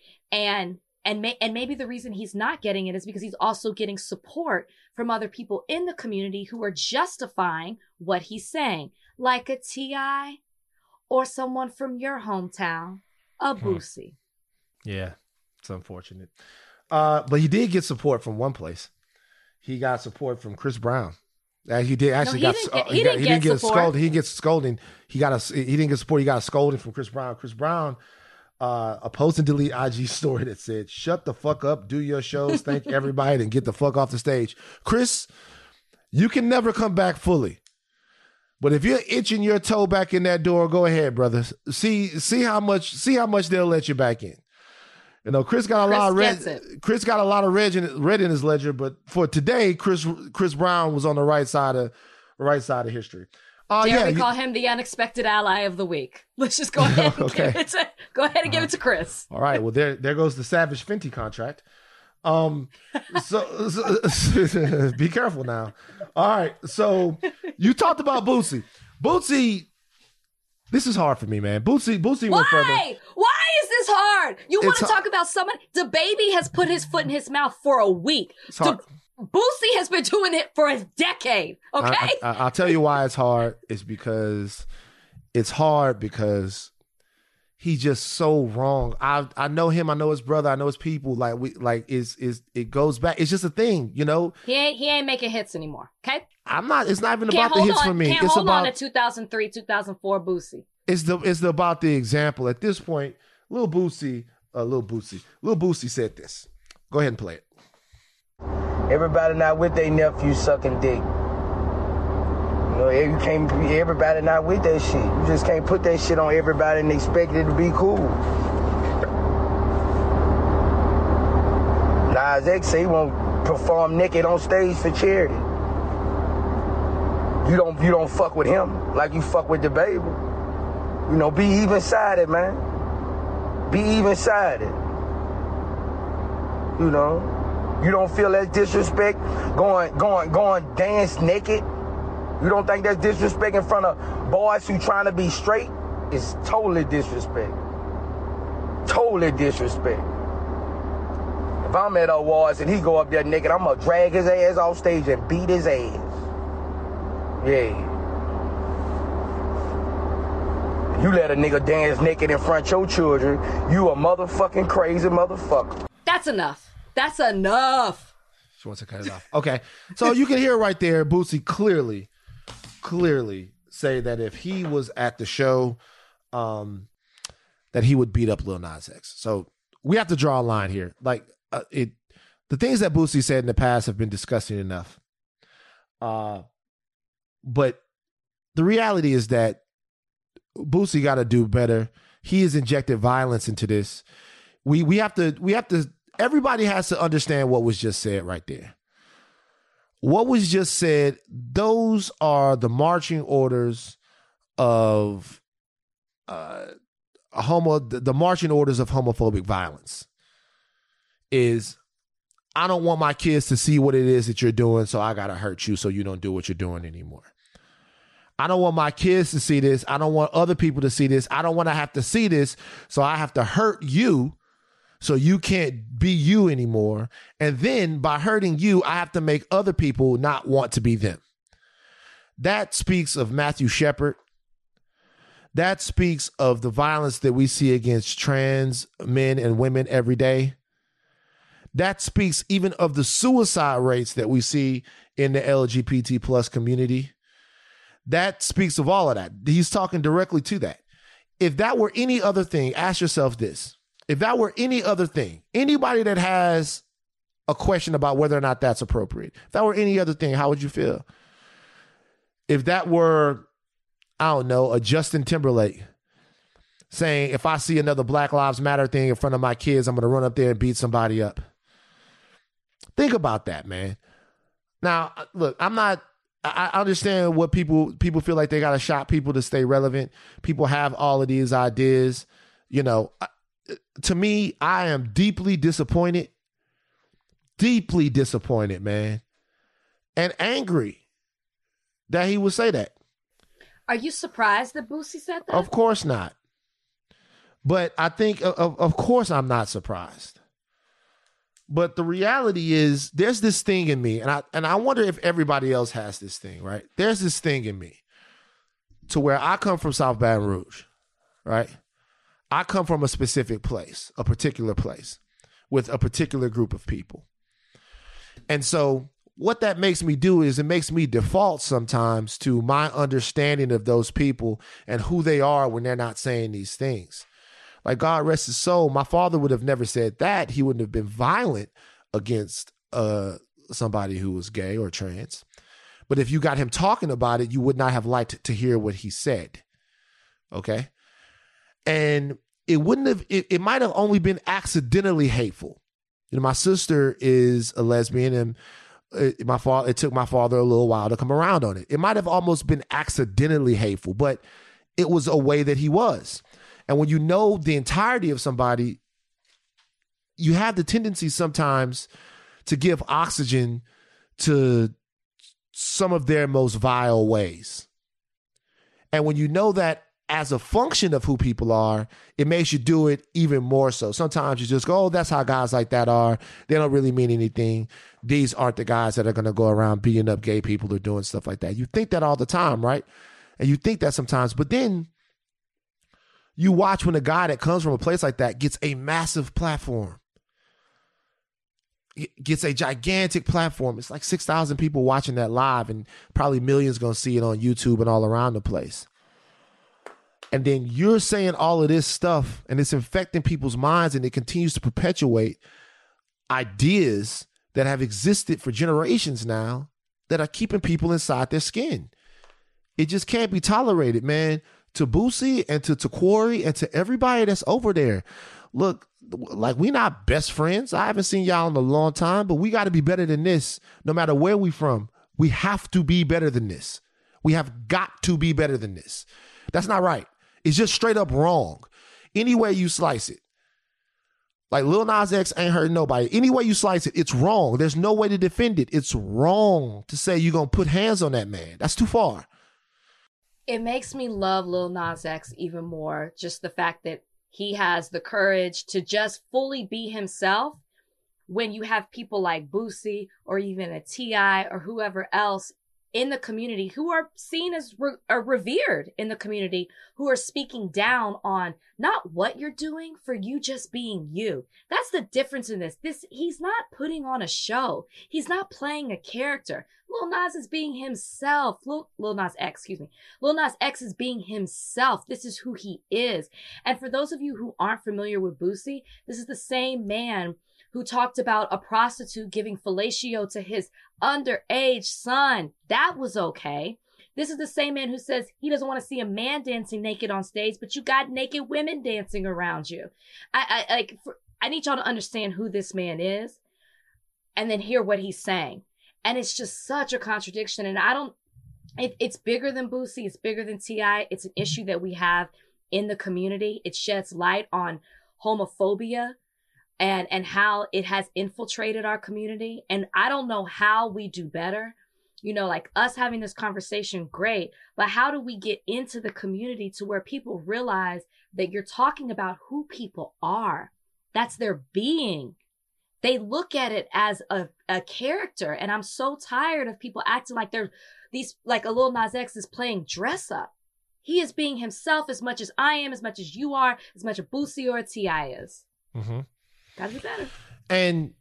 And And may, and maybe the reason he's not getting it is because he's also getting support from other people in the community who are justifying what he's saying, like a T I or someone from your hometown, a Boosie. Hmm. Yeah, it's unfortunate. Uh, but he did get support from one place. He got support from Chris Brown. Uh, he did actually no, he got. Didn't uh, get, he, he, got, didn't he get didn't get support. scolded. He didn't get scolding. He got a. He didn't get support. He got a scolding from Chris Brown. Chris Brown. Uh, a post and delete I G story that said, shut the fuck up, do your shows, thank everybody, and get the fuck off the stage. Chris, you can never come back fully. But if you're itching your toe back in that door, go ahead, brother. See, see how much, see how much they'll let you back in. You know, Chris got a Chris lot of gets red. it. Chris got a lot of red in, red in his ledger, but for today, Chris Chris Brown was on the right side of right side of history. Uh, Dare yeah, we you- call him the unexpected ally of the week? Let's just go ahead and Okay. give it to go ahead and give it to Chris. All right. Well, there there goes the Savage Fenty contract. Um, so, so be careful now. All right. So you talked about Bootsy. Bootsy, this is hard for me, man. Bootsy, Bootsy went further. Why? Why is this hard? You want It's to har- talk about someone? The baby has put his foot in his mouth for a week. It's hard. The, Boosie has been doing it for a decade. Okay. I, I, I'll tell you why it's hard. It's because it's hard because he's just so wrong. I I know him. I know his brother. I know his people. Like we like is is it goes back. It's just a thing, you know. he ain't he ain't making hits anymore. Okay. I'm not. It's not even Can't about the hold hits on. for me. Can't It's hold about on to two thousand three, two thousand four Boosie. it's the it's the, about the example. At this point, Lil Boosie, uh, Lil Boosie, Lil Boosie said this. Go ahead and play it. Everybody not with their nephew sucking dick. You know, you can't be everybody not with that shit. You just can't put that shit on everybody and expect it to be cool. Nas X say he won't perform naked on stage for charity. You don't you don't fuck with him like you fuck with the baby. You know, be even-sided, man. Be even-sided. You know? You don't feel that disrespect going, going, going dance naked? You don't think that's disrespect in front of boys who trying to be straight? It's totally disrespect. Totally disrespect. If I'm at awards and he go up there naked, I'm gonna drag his ass off stage and beat his ass. Yeah. You let a nigga dance naked in front of your children, you a motherfucking crazy motherfucker. That's enough. That's enough. She wants to cut it off. Okay. So you can hear right there, Boosie clearly, clearly say that if he was at the show, um, that he would beat up Lil Nas X. So we have to draw a line here. Like uh, it, the things that Boosie said in the past have been disgusting enough. Uh, but the reality is that Boosie got to do better. He has injected violence into this. We we have to we have to. Everybody has to understand what was just said right there. What was just said, those are the marching orders of uh, homo. The, the marching orders of homophobic violence is, I don't want my kids to see what it is that you're doing, so I gotta hurt you so you don't do what you're doing anymore. I don't want my kids to see this. I don't want other people to see this. I don't want to have to see this, so I have to hurt you so you can't be you anymore. And then by hurting you, I have to make other people not want to be them. That speaks of Matthew Shepard. That speaks of the violence that we see against trans men and women every day. That speaks even of the suicide rates that we see in the L G B T plus community. That speaks of all of that. He's talking directly to that. If that were any other thing, ask yourself this. If that were any other thing, anybody that has a question about whether or not that's appropriate, if that were any other thing, how would you feel? If that were, I don't know, a Justin Timberlake saying, if I see another Black Lives Matter thing in front of my kids, I'm going to run up there and beat somebody up. Think about that, man. Now, look, I'm not, I understand what people, people feel like they got to shop people to stay relevant. People have all of these ideas. You know, to me, I am deeply disappointed, deeply disappointed, man, and angry that he would say that. Are you surprised that Boosie said that? Of course not. But I think, of, of course, I'm not surprised. But the reality is, there's this thing in me, and I and I wonder if everybody else has this thing, right? There's this thing in me to where I come from South Baton Rouge, right? I come from a specific place, a particular place, with a particular group of people. And so what that makes me do is it makes me default sometimes to my understanding of those people and who they are when they're not saying these things. Like, God rest his soul, my father would have never said that. He wouldn't have been violent against uh, somebody who was gay or trans. But if you got him talking about it, you would not have liked to hear what he said. Okay? And it wouldn't have, it, it might have only been accidentally hateful. You know, my sister is a lesbian, and it, my father, it took my father a little while to come around on it. It might have almost been accidentally hateful, but it was a way that he was. And when you know the entirety of somebody, you have the tendency sometimes to give oxygen to some of their most vile ways. And when you know that as a function of who people are, it makes you do it even more so. Sometimes you just go, oh, that's how guys like that are. They don't really mean anything. These aren't the guys that are going to go around beating up gay people or doing stuff like that. You think that all the time, right? And you think that sometimes, but then you watch when a guy that comes from a place like that gets a massive platform, gets a gigantic platform. It's like six thousand people watching that live, and probably millions going to see it on YouTube and all around the place. And then you're saying all of this stuff, and it's infecting people's minds, and it continues to perpetuate ideas that have existed for generations now that are keeping people inside their skin. It just can't be tolerated, man. To Boosie and to, to Quarry and to everybody that's over there. Look, like, we not best friends. I haven't seen y'all in a long time, but we got to be better than this. No matter where we from, we have to be better than this. We have got to be better than this. That's not right. It's just straight up wrong. Any way you slice it. Like, Lil Nas X ain't hurting nobody. Any way you slice it, it's wrong. There's no way to defend it. It's wrong to say you're going to put hands on that man. That's too far. It makes me love Lil Nas X even more. Just the fact that he has the courage to just fully be himself when you have people like Boosie or even a T I or whoever else in the community who are seen as re- are revered in the community, who are speaking down on not what you're doing, for you just being you. That's the difference in this. This he's not putting on a show. He's not playing a character. Lil Nas is being himself. Lil, Lil Nas X, excuse me. Lil Nas X is being himself. This is who he is. And for those of you who aren't familiar with Boosie, this is the same man who talked about a prostitute giving fellatio to his underage son. That was okay. This is the same man who says he doesn't want to see a man dancing naked on stage, but you got naked women dancing around you. I, I like. For, I need y'all to understand who this man is, and then hear what he's saying. And it's just such a contradiction. And I don't. It, it's bigger than Boosie. It's bigger than T I. It's an issue that we have in the community. It sheds light on homophobia and and how it has infiltrated our community. And I don't know how we do better. You know, like us having this conversation, great. But how do we get into the community to where people realize that you're talking about who people are? That's their being. They look at it as a, a character. And I'm so tired of people acting like they're these, like a Lil Nas X is playing dress up. He is being himself as much as I am, as much as you are, as much as Boosie or a T I is. Mm-hmm. Gotta be better. And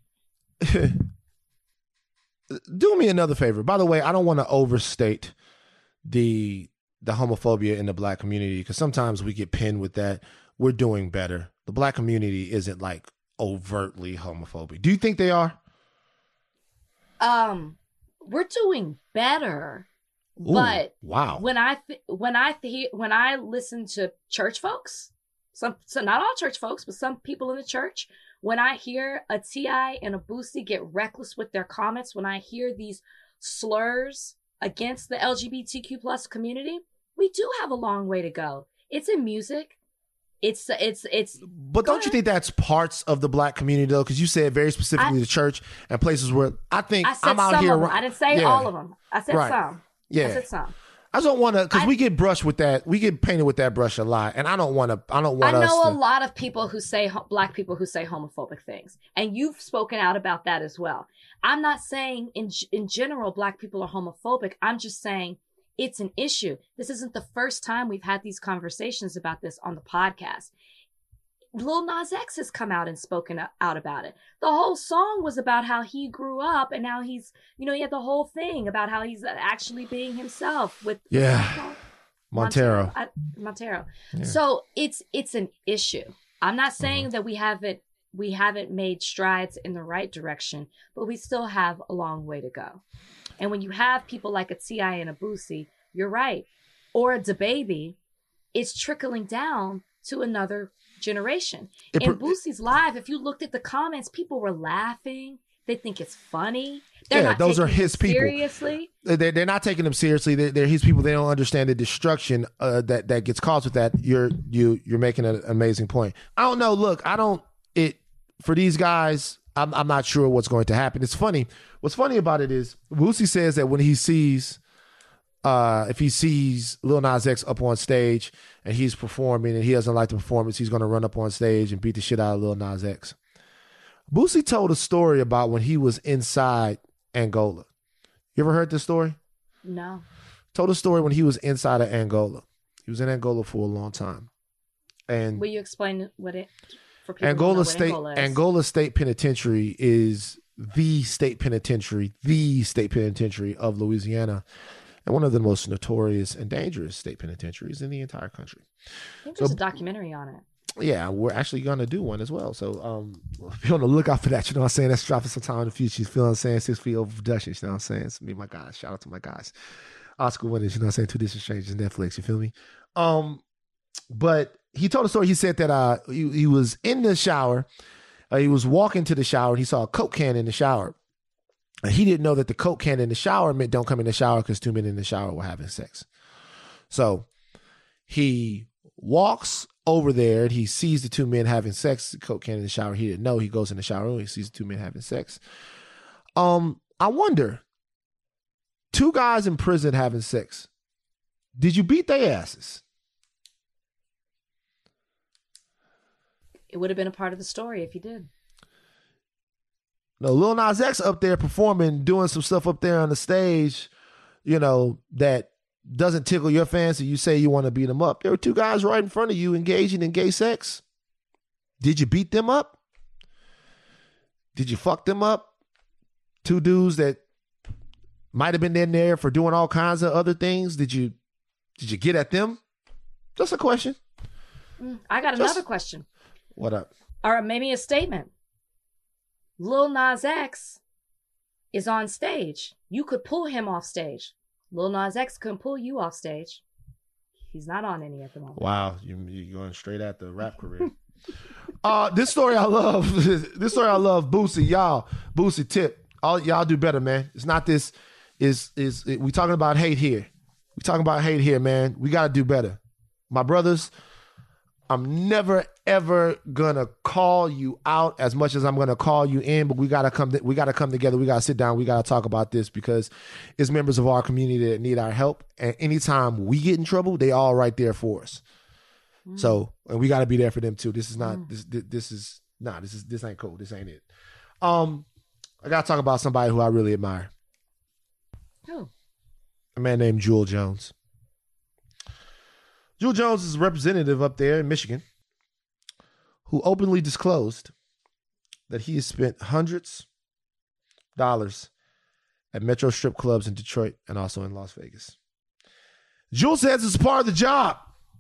do me another favor. By the way, I don't want to overstate the the homophobia in the black community, because sometimes we get pinned with that. We're doing better. The black community isn't like overtly homophobic. Do you think they are? Um, we're doing better. Ooh, but wow. When I th- when I th- when I listen to church folks, some so not all church folks, but some people in the church, when I hear a T I and a Boosie get reckless with their comments, when I hear these slurs against the L G B T Q plus community, we do have a long way to go. It's in music. It's it's it's. But don't you think that's parts of the black community though? Because you said very specifically I, the church and places where I think I said I'm out some here. Of them. I didn't say yeah. all of them. I said right. some. Yeah. I said some. I don't want to, because we get brushed with that. We get painted with that brush a lot, and I don't want to. I don't want. I know us to, a lot of people who say black people who say homophobic things, and you've spoken out about that as well. I'm not saying in in general black people are homophobic. I'm just saying it's an issue. This isn't the first time we've had these conversations about this on the podcast. Lil Nas X has come out and spoken out about it. The whole song was about how he grew up and how he's, you know, he had the whole thing about how he's actually being himself with yeah, Montero. Montero. I, Montero. Yeah. So it's it's an issue. I'm not saying mm-hmm. that we haven't we haven't made strides in the right direction, but we still have a long way to go. And when you have people like a T I and a Boosie, you're right, or a DaBaby, it's trickling down to another generation. It In pro- Boosie's live, if you looked at the comments, people were laughing. They think it's funny. They're Yeah, not those are taking his it people. seriously. They're, they're not taking them seriously. They're, they're his people. They don't understand the destruction uh, that that gets caused with that. You're you you're making an amazing point. I don't know. Look, I don't it for these guys. I'm I'm not sure what's going to happen. It's funny. What's funny about it is Boosie says that when he sees, uh, if he sees Lil Nas X up on stage and he's performing and he doesn't like the performance, he's going to run up on stage and beat the shit out of Lil Nas X. Boosie told a story about when he was inside Angola. You ever heard this story? No. Told a story when he was inside of Angola. He was in Angola for a long time. And Will you explain what it for people Angola who don't know what State Angola is? Angola State Penitentiary is the state penitentiary, the state penitentiary of Louisiana, and one of the most notorious and dangerous state penitentiaries in the entire country. I think there's so- a documentary on it. Yeah, we're actually gonna do one as well. So um be on the lookout for that. You know what I'm saying? That's dropping sometime in the future. You feel what I'm saying? Six feet over Productions, you know what I'm saying? It's me and my guys. Shout out to my guys. Oscar winners, you know what I'm saying? Two Distant Strangers, Netflix, you feel me? Um, but he told a story. He said that uh he, he was in the shower, uh, he was walking to the shower, and he saw a Coke can in the shower. And he didn't know that the Coke can in the shower meant don't come in the shower because two men in the shower were having sex. So he walks over there and he sees the two men having sex, the Coke can in the shower. He didn't know. He goes in the shower room, he sees the two men having sex. Um, I wonder, two guys in prison having sex, did you beat their asses? It would have been a part of the story if you did. No, Lil Nas X up there performing, doing some stuff up there on the stage, you know, that doesn't tickle your fancy. You say you want to beat them up. There were two guys right in front of you engaging in gay sex. Did you beat them up? Did you fuck them up? Two dudes that might have been in there for doing all kinds of other things. Did you did you get at them? Just a question. Mm, I got Just- another question. What up? Or maybe a statement. Lil Nas X is on stage. You could pull him off stage. Lil Nas X couldn't pull you off stage. He's not on any at the moment. Wow, you, you're going straight at the rap career. uh, this story I love. This story I love. Boosie, y'all. Boosie, tip. All y'all do better, man. It's not this. Is is it, we talking about hate here? We talking about hate here, man. We got to do better, my brothers. I'm never ever gonna call you out as much as I'm gonna call you in, but we gotta come. We gotta come together. We gotta sit down. We gotta talk about this because it's members of our community that need our help. And anytime we get in trouble, they all right there for us. Mm. So, and we gotta be there for them too. This is not. Mm. This, this this is nah. This is this ain't cool. This ain't it. Um, I gotta talk about somebody who I really admire. Who? A man named Jewel Jones. Jewel Jones is a representative up there in Michigan who openly disclosed that he has spent hundreds of dollars at Metro strip clubs in Detroit and also in Las Vegas. Jewel says it's part of the job.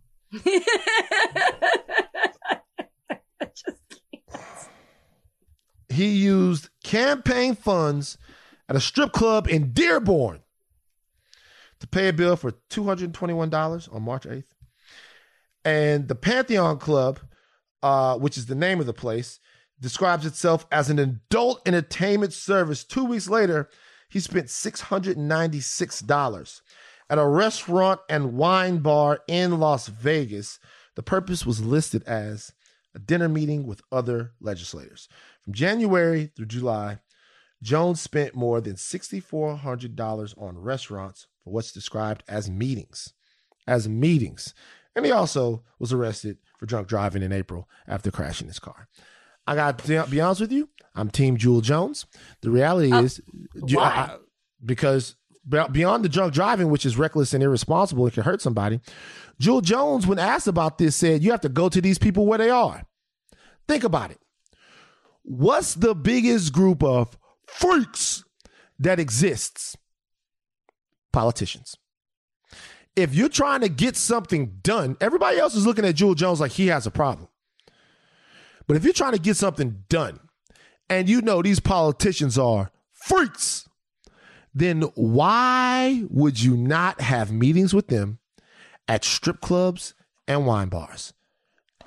He used campaign funds at a strip club in Dearborn to pay a bill for two hundred twenty-one dollars on March eighth. And the Pantheon Club, uh, which is the name of the place, describes itself as an adult entertainment service. Two weeks later, he spent six hundred ninety-six dollars at a restaurant and wine bar in Las Vegas. The purpose was listed as a dinner meeting with other legislators. From January through July, Jones spent more than six thousand four hundred dollars on restaurants for what's described as meetings. As meetings. And he also was arrested for drunk driving in April after crashing his car. I got to be honest with you, I'm Team Jewel Jones. The reality oh, is, why? I, because beyond the drunk driving, which is reckless and irresponsible, it can hurt somebody, Jewel Jones, when asked about this, said, you have to go to these people where they are. Think about it. What's the biggest group of freaks that exists? Politicians. If you're trying to get something done, everybody else is looking at Jewel Jones like he has a problem. But if you're trying to get something done and you know these politicians are freaks, then why would you not have meetings with them at strip clubs and wine bars?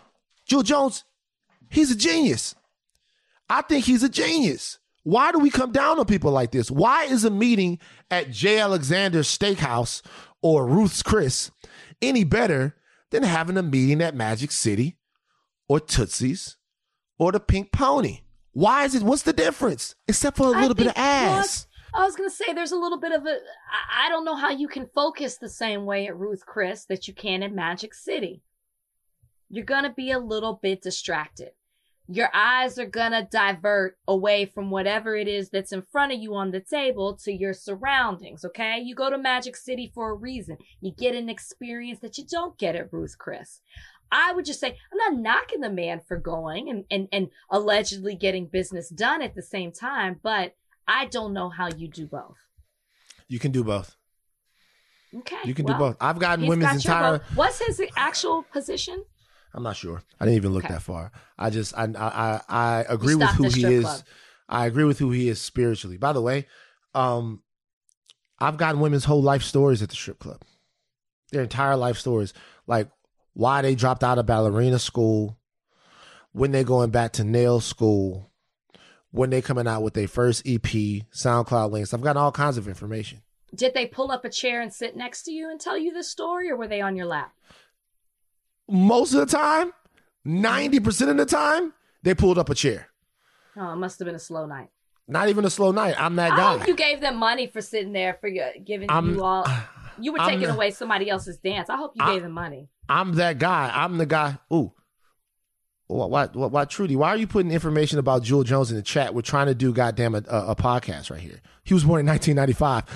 Jewel Jones, he's a genius. I think he's a genius. Why do we come down on people like this? Why is a meeting at J. Alexander's Steakhouse or Ruth's Chris any better than having a meeting at Magic City or Tootsie's or the Pink Pony? Why is it? What's the difference? Except for a little bit of ass. Well, I was going to say there's a little bit of a, I, I don't know how you can focus the same way at Ruth Chris that you can at Magic City. You're going to be a little bit distracted. Your eyes are going to divert away from whatever it is that's in front of you on the table to your surroundings, okay? You go to Magic City for a reason. You get an experience that you don't get at Ruth Chris. I would just say, I'm not knocking the man for going and, and, and allegedly getting business done at the same time, but I don't know how you do both. You can do both. Okay. You can well, do both. I've gotten he's women's got your entire... vote. What's his actual position? I'm not sure. I didn't even look Okay. that far. I just, I, I, I agree You with stopped who at he strip is. club. I agree with who he is spiritually. By the way, um, I've gotten women's whole life stories at the strip club. Their entire life stories. Like why they dropped out of ballerina school, when they're going back to nail school, when they coming out with their first E P, SoundCloud links. I've gotten all kinds of information. Did they pull up a chair and sit next to you and tell you this story, or were they on your lap? Most of the time, ninety percent of the time, they pulled up a chair. Oh, it must have been a slow night. Not even a slow night. I'm that I guy. hope you gave them money for sitting there for your, giving I'm- you all. You were I'm taking the- away somebody else's dance. I hope you I- gave them money. I'm that guy. I'm the guy. Ooh. Why, why, why, why, Trudy, why are you putting information about Jewel Jones in the chat? We're trying to do goddamn a, a, a podcast right here. He was born in nineteen ninety-five.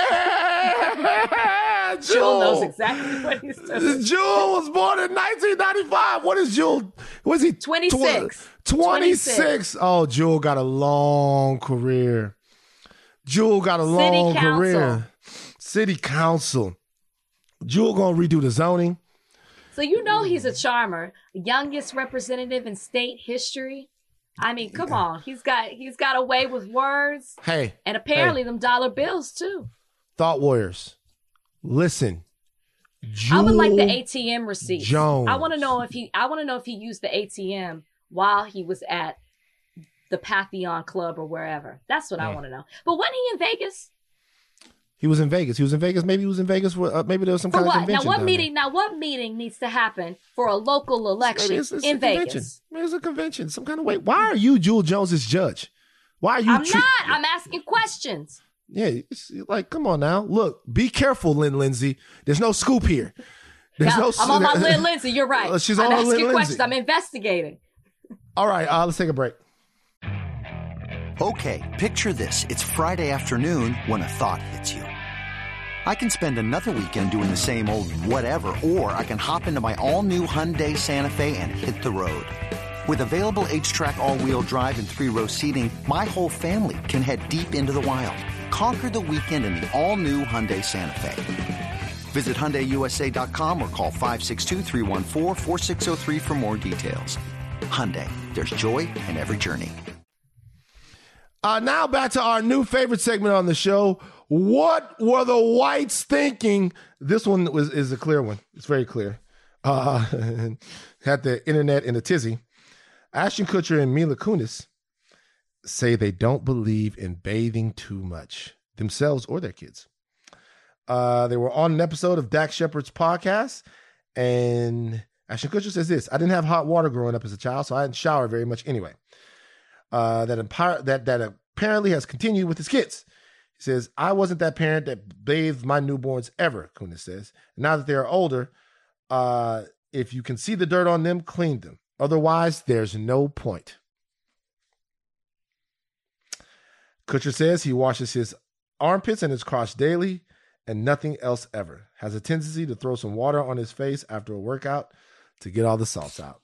Yeah! Jewel! Joel knows exactly what he's doing. Jewel was born in nineteen ninety-five. What is Jewel? Was he? twenty-six. twenty-six. Oh, Jewel got a long career. Jewel got a long City council. career. City council. Jewel gonna redo the zoning. So you know he's a charmer, youngest representative in state history. I mean, come on, he's got he's got a way with words, Hey, and apparently them dollar bills too. Thought Warriors, listen. Jewel I would like the A T M receipt. Jones. I want to know if he I want to know if he used the A T M while he was at the Pantheon Club or wherever. That's what I Mm. want to know. But wasn't he in Vegas? He was in Vegas. He was in Vegas. Maybe he was in Vegas. For, uh, maybe there was some For kind what? of Now convention. what down meeting? Now what meeting needs to happen for a local there. election Maybe it's- it's in a convention. Vegas? Maybe it's a convention. Some kind of way. Why are you Jewel Jones's judge? Why are you? I'm tre- not. I'm asking questions. Yeah, it's like, come on now. Look, be careful, Lynn Lindsay. There's no scoop here. There's Now, no. I'm on my Lynn Lindsay. You're right. Uh, she's I'm on her asking Lynn questions. Lindsay. I'm investigating. All right, uh, let's take a break. Okay, picture this. It's Friday afternoon when a thought hits you. I can spend another weekend doing the same old whatever, or I can hop into my all-new Hyundai Santa Fe and hit the road. With available H-Track all-wheel drive and three-row seating, my whole family can head deep into the wild. Conquer the weekend in the all-new Hyundai Santa Fe. Visit Hyundai U S A dot com or call five six two, three one four, four six zero three for more details. Hyundai, there's joy in every journey. Uh, now back to our new favorite segment on the show. What were the whites thinking? This one was is a clear one. It's very clear. Uh, had the internet in a tizzy. Ashton Kutcher and Mila Kunis say they don't believe in bathing too much, themselves or their kids. Uh, they were on an episode of Dax Shepard's podcast, and Ashton Kutcher says this: I didn't have hot water growing up as a child, so I didn't shower very much anyway. Uh, that, empire, that, that apparently has continued with his kids. He says, I wasn't that parent that bathed my newborns ever, Kunis says. Now that they are older, uh, if you can see the dirt on them, clean them. Otherwise, there's no point. Kutcher says he washes his armpits and his crotch daily and nothing else ever. Has a tendency to throw some water on his face after a workout to get all the salts out.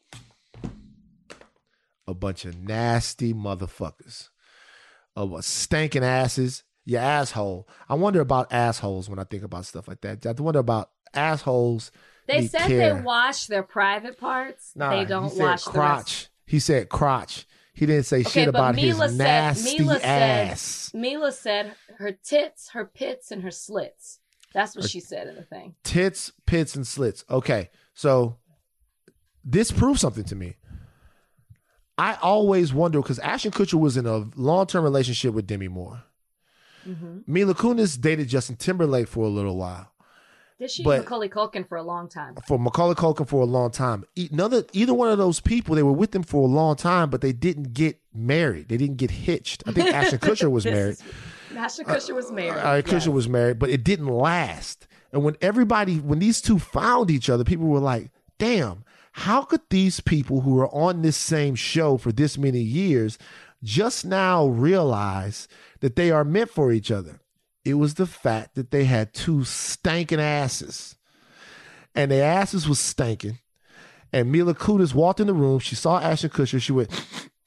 A bunch of nasty motherfuckers. Oh, stinking asses. You asshole. I wonder about assholes when I think about stuff like that. I wonder about assholes. They need said care. they wash their private parts. Nah, they don't he said wash crotch. the rest. He said crotch. He didn't say Okay, shit but about Mila his said- nasty Mila ass. said- Mila said her tits, her pits, and her slits. That's what Her- she said in the thing. Tits, pits, and slits. Okay, so this proves something to me. I always wonder, because Ashton Kutcher was in a long-term relationship with Demi Moore. Mm-hmm. Mila Kunis dated Justin Timberlake for a little while. Did she? But Macaulay Culkin for a long time. For Macaulay Culkin for a long time. E- None of, either one of those people, they were with them for a long time, but they didn't get married. They didn't get hitched. I think Ashton Kutcher was married. Is, Ashton Kutcher was married. Uh, Kutcher yes. was married, but it didn't last. And when everybody, when these two found each other, people were like, damn, how could these people who are on this same show for this many years just now realize that they are meant for each other? It was the fact that they had two stankin' asses. And their asses was stankin'. And Mila Kunis walked in the room. She saw Ashton Kutcher. She went,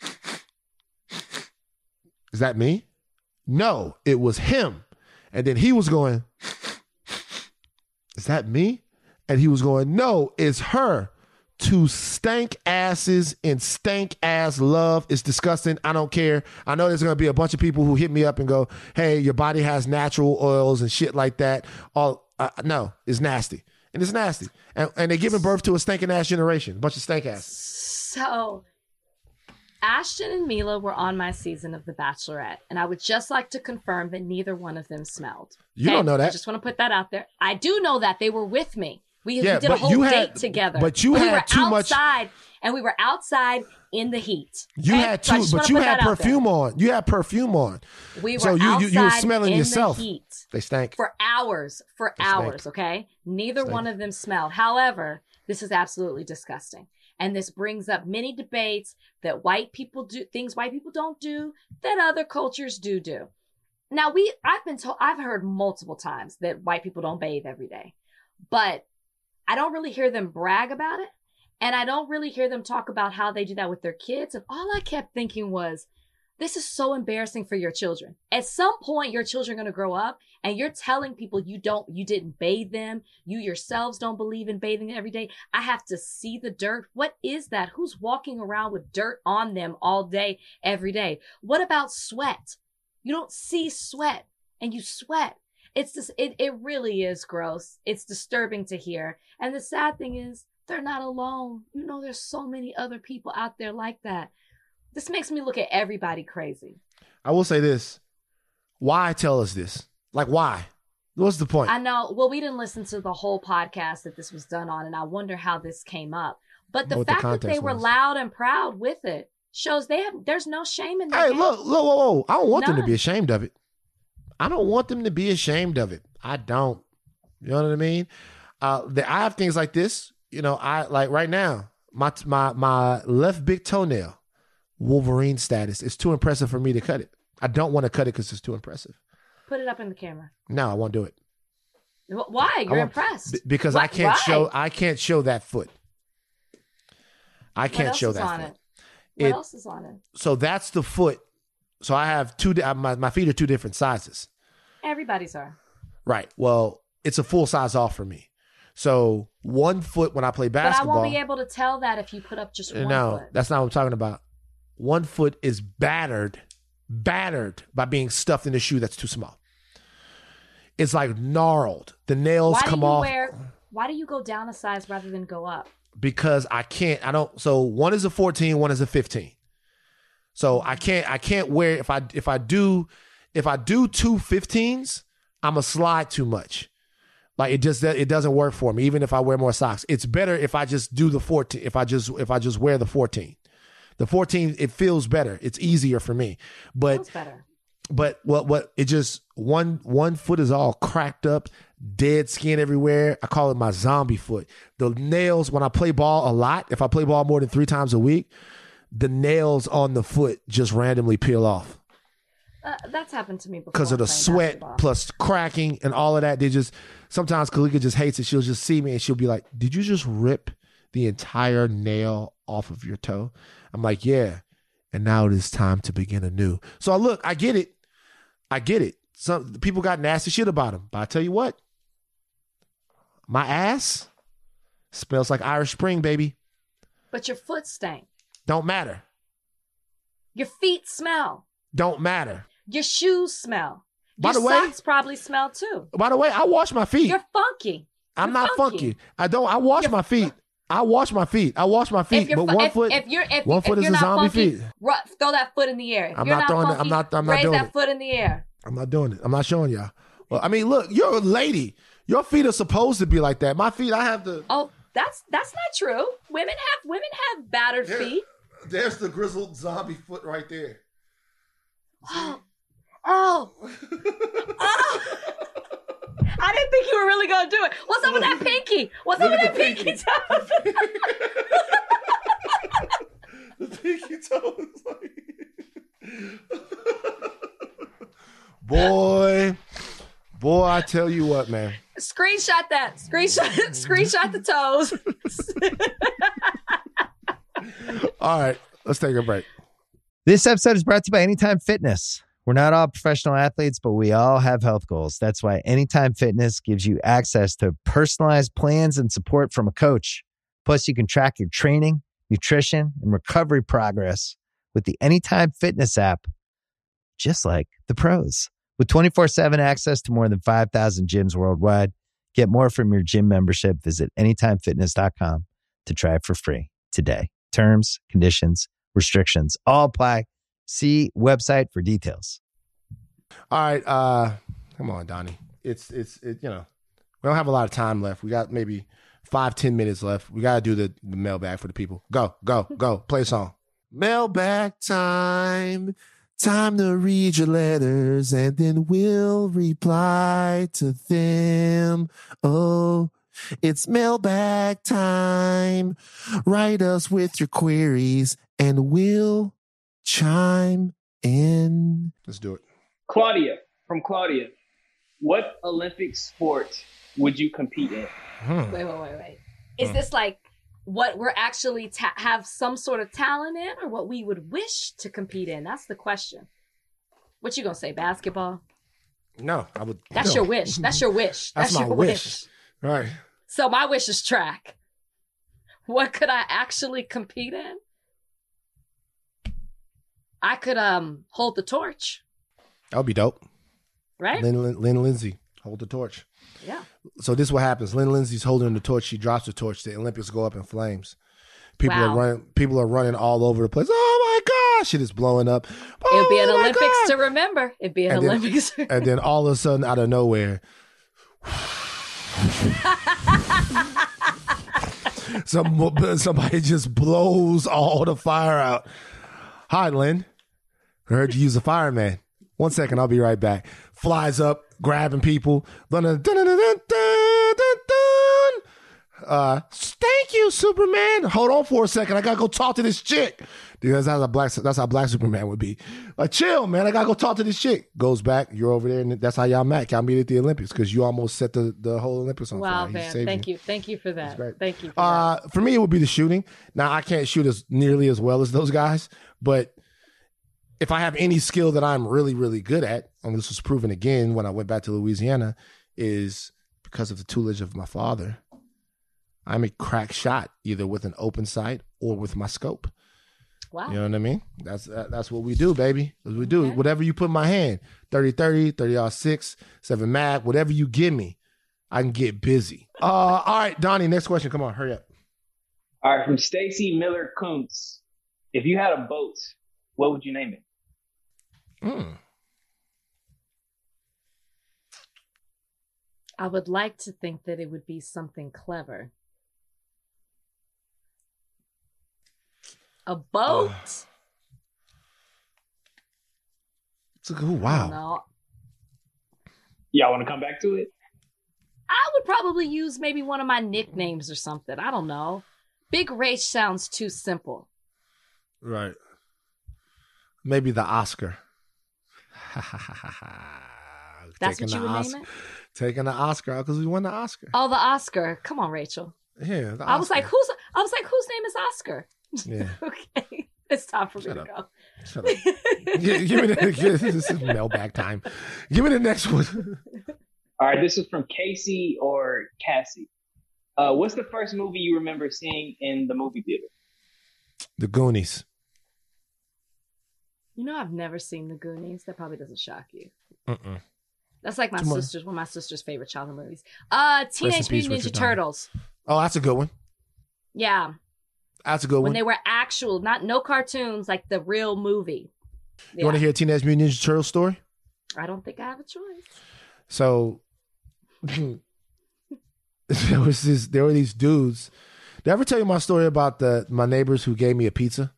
is that me? No, it was him. And then he was going, is that me? And he was going, no, it's her. Two stank asses and stank ass love. It's disgusting. I don't care. I know there's going to be a bunch of people who hit me up and go, hey, your body has natural oils and shit like that. All uh, no, it's nasty. And it's nasty. And, and they're giving birth to a stinking ass generation. A bunch of stank asses. So Ashton and Mila were on my season of The Bachelorette. And I would just like to confirm that neither one of them smelled. You okay? don't know that. I just want to put that out there. I do know that. They were with me. We, yeah, we did a whole date had, together. But you but had we were too outside, much. And we were outside in the heat. You okay? had too, so but you had perfume on. You had perfume on. We were so you, outside you, you were smelling in yourself. the heat. They stank. For hours. For they hours, stank. okay? Neither Stank. one of them smelled. However, this is absolutely disgusting. And this brings up many debates that white people do, things white people don't do, that other cultures do do. Now, we, I've been told, I've heard multiple times that white people don't bathe every day. But I don't really hear them brag about it. And I don't really hear them talk about how they do that with their kids. And all I kept thinking was, this is so embarrassing for your children. At some point, your children are going to grow up and you're telling people you don't, you didn't bathe them. You yourselves don't believe in bathing every day. I have to see the dirt. What is that? Who's walking around with dirt on them all day, every day? What about sweat? You don't see sweat and you sweat. It's just, it, it really is gross. It's disturbing to hear. And the sad thing is, they're not alone. You know, there's so many other people out there like that. This makes me look at everybody crazy. I will say this. Why tell us this? Like, why? What's the point? I know. Well, we didn't listen to the whole podcast that this was done on, and I wonder how this came up. But the what fact the that they were was. loud and proud with it shows they have, there's no shame in that. Hey, look, look, whoa, whoa. I don't want None. them to be ashamed of it. I don't want them to be ashamed of it. I don't. You know what I mean? Uh, the, I have things like this. You know, I like right now, my my my left big toenail, Wolverine status. It's too impressive for me to cut it. I don't want to cut it because it's too impressive. Put it up in the camera. No, I won't do it. Why? You're won't, impressed. B- because what? I can't Why? show. I can't show that foot. I can't show that on foot. It? What It, else is on it? So that's the foot. So I have two. My my feet are two different sizes. Everybody's are. Right. Well, it's a full size off for me. So one foot when I play basketball. But I won't be able to tell that if you put up just one no, foot. that's not what I'm talking about. One foot is battered, battered by being stuffed in a shoe that's too small. It's like gnarled. The nails why come do you off. Wear, why do you go down a size rather than go up? Because I can't. I don't. So one is a fourteen, one is a fifteen. So I can't. I can't wear if I if I do if I do two fifteens, I'm a slide too much. Like it just it doesn't work for me. Even if I wear more socks, it's better if I just do the fourteen. If I just if I just wear the fourteen, the fourteen it feels better. It's easier for me. But feels better. But what what it just one one foot is all cracked up, dead skin everywhere. I call it my zombie foot. The nails when I play ball a lot. If I play ball more than three times a week, the nails on the foot just randomly peel off. Uh, that's happened to me before. Because of the sweat basketball. plus cracking and all of that. They just, sometimes Kalika just hates it. She'll just see me and she'll be like, did you just rip the entire nail off of your toe? I'm like, yeah. And now it is time to begin anew. So I look, I get it. I get it. Some people got nasty shit about them. But I tell you what, my ass smells like Irish Spring, baby. But your foot stank. Don't matter. Your feet smell. Don't matter. Your shoes smell. By Your the way, socks probably smell too. By the way, I wash my feet. You're funky. I'm You're not funky. funky. I don't. I wash You're, my feet. I wash my feet. I wash my feet, but fu- one if, foot. if you're if, one if foot is you're a not zombie funky, feet. ru- throw that foot in the air. If I'm you're not not throwing it. funky, I'm not- I'm not raise doing that it. foot in the air. I'm not doing it. I'm not showing y'all. Well, I mean, look, you're a lady. Your feet are supposed to be like that. My feet, I have the. Oh, that's that's not true. Women have women have battered There- feet. There's the grizzled zombie foot right there. Oh, oh, oh. I didn't think you were really gonna do it. What's up with that pinky? What's up Look with at that the pinky pinky. toe? The pinky toe is like. Boy, boy, I tell you what, man. Screenshot that. Screenshot. Screenshot the toes. All right, let's take a break. This episode is brought to you by Anytime Fitness. We're not all professional athletes, but we all have health goals. That's why Anytime Fitness gives you access to personalized plans and support from a coach. Plus, you can track your training, nutrition, and recovery progress with the Anytime Fitness app, just like the pros. With twenty-four seven access to more than five thousand gyms worldwide, get more from your gym membership. Visit anytime fitness dot com to try it for free today. Terms, conditions, restrictions all apply. See website for details. All right, uh, come on, Donnie. It's it's it, you know, we don't have a lot of time left. We got maybe five, ten minutes left. We gotta do the, the mailbag for the people. Go, go, go. Play a song. Mailbag time. Time to read your letters and then we'll reply to them. Oh, it's mailbag time. Write us with your queries and we'll chime in. Let's do it. Claudia, from Claudia, what Olympic sport would you compete in? Hmm. Wait, wait, wait, wait. Is this like what we're actually ta- have some sort of talent in, or what we would wish to compete in? That's the question. What you gonna say? Basketball? No, I would. That's no. your wish. That's your wish. That's That's, my your wish. wish. All right. So my wish is track. What could I actually compete in? I could um hold the torch, That would be dope. right? Lynn, Lynn, Lynn Lindsay, hold the torch. Yeah. So this is what happens. Lynn Lindsay's holding the torch. She drops the torch. The Olympics go up in flames. People Wow. are running. People are running all over the place. Oh my gosh! Shit is blowing up. Oh, It'd be an my Olympics God. to remember. It'd be an And then- Olympics. And then all of a sudden, out of nowhere, some somebody just blows all the fire out. Hi, Lynn. I heard you use a fireman. One second, I'll be right back. Flies up, grabbing people. Dun, dun, dun, dun, dun, dun, dun, dun. Uh, thank you, Superman. Hold on for a second. I gotta go talk to this chick. Dude, that's how black. That's how black Superman would be. Like, chill, man. I gotta go talk to this chick. Goes back. You're over there, and that's how y'all met. Y'all meet at the Olympics because you almost set the, the whole Olympics on Wow, fire. He man. saved Thank you. Thank you for that. great. Thank you for Uh, for me, it would be the shooting. Now, I can't shoot as nearly as well as those guys, but if I have any skill that I'm really, really good at, and this was proven again when I went back to Louisiana, is because of the tutelage of my father. I'm a crack shot, either with an open sight or with my scope. that. Wow. You know what I mean? That's that, that's what we do, baby. That's what we do. Okay. Whatever you put in my hand, thirty thirty, thirty R six, seven mag, whatever you give me, I can get busy. Uh, all right, Donnie, next question. Come on, hurry up. All right, from Stacy Miller Kuntz. If you had a boat, what would you name it? Mm. I would like to think that it would be something clever. A boat? It's like, oh, I wow. don't know. Y'all want to come back to it? I would probably use maybe one of my nicknames or something. I don't know. Big Rach sounds too simple. Right. Maybe the Oscar. That's Taking what you the would Os- name it? Taking the Oscar out because we won the Oscar. Oh, the Oscar. Come on, Rachel. Yeah, the I was Oscar. like, who's I was like, whose name is Oscar? Yeah. Okay. It's time for Shut me up. to go. Shut up. give, give me the give, this is mailbag time. Give me the next one. All right, this is from Casey or Cassie. Uh, what's the first movie you remember seeing in the movie theater? The Goonies. You know, I've never seen The Goonies. That probably doesn't shock you. Mm-mm. That's like my Come on. sister's one of my sister's favorite childhood movies. Uh, Teenage peace, Mutant Ninja Richard Donner. Turtles. Oh, that's a good one. Yeah. That's a good When one. they were actual, not no cartoons, like the real movie. You want to hear a Teenage Mutant Ninja Turtle story? I don't think I have a choice. So there was this. There were these dudes. Did I ever tell you my story about the my neighbors who gave me a pizza?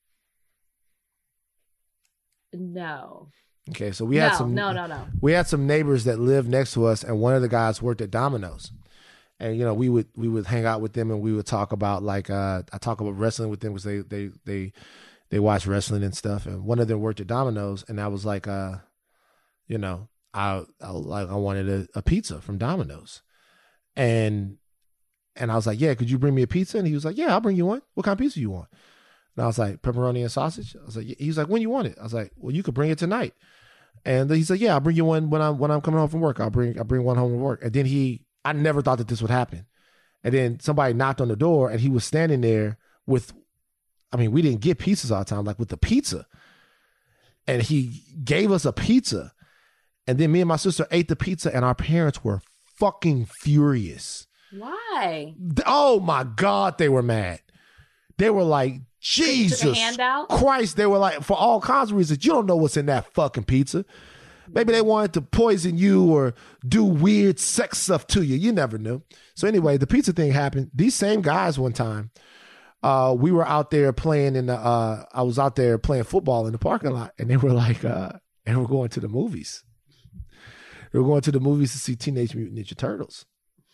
No. Okay, so we had no, some. No, no, no. We had some neighbors that lived next to us, and one of the guys worked at Domino's. And you know, we would we would hang out with them, and we would talk about like uh, I talk about wrestling with them because they they they they watch wrestling and stuff. And one of them worked at Domino's, and I was like, uh, you know, I, I like I wanted a, a pizza from Domino's, and and I was like, yeah, could you bring me a pizza? And he was like, yeah, I'll bring you one. What kind of pizza you want? And I was like, pepperoni and sausage. I was like, he was like, when you want it? I was like, well, you could bring it tonight. And he said, yeah, I'll bring you one when I'm when I'm coming home from work. I'll bring I'll bring one home from work. And then he. I never thought that this would happen. And then somebody knocked on the door and he was standing there with, I mean, we didn't get pizzas all the time, like with the pizza. And he gave us a pizza. And then me and my sister ate the pizza and our parents were fucking furious. Why? Oh my God, they were mad. They were like, Jesus Christ. They were like, for all kinds of reasons, you don't know what's in that fucking pizza. Maybe they wanted to poison you or do weird sex stuff to you. You never knew. So anyway, the pizza thing happened. These same guys one time, uh, we were out there playing in the, uh, I was out there playing football in the parking lot, and they were like, uh, and we're going to the movies. They were going to the movies to see Teenage Mutant Ninja Turtles.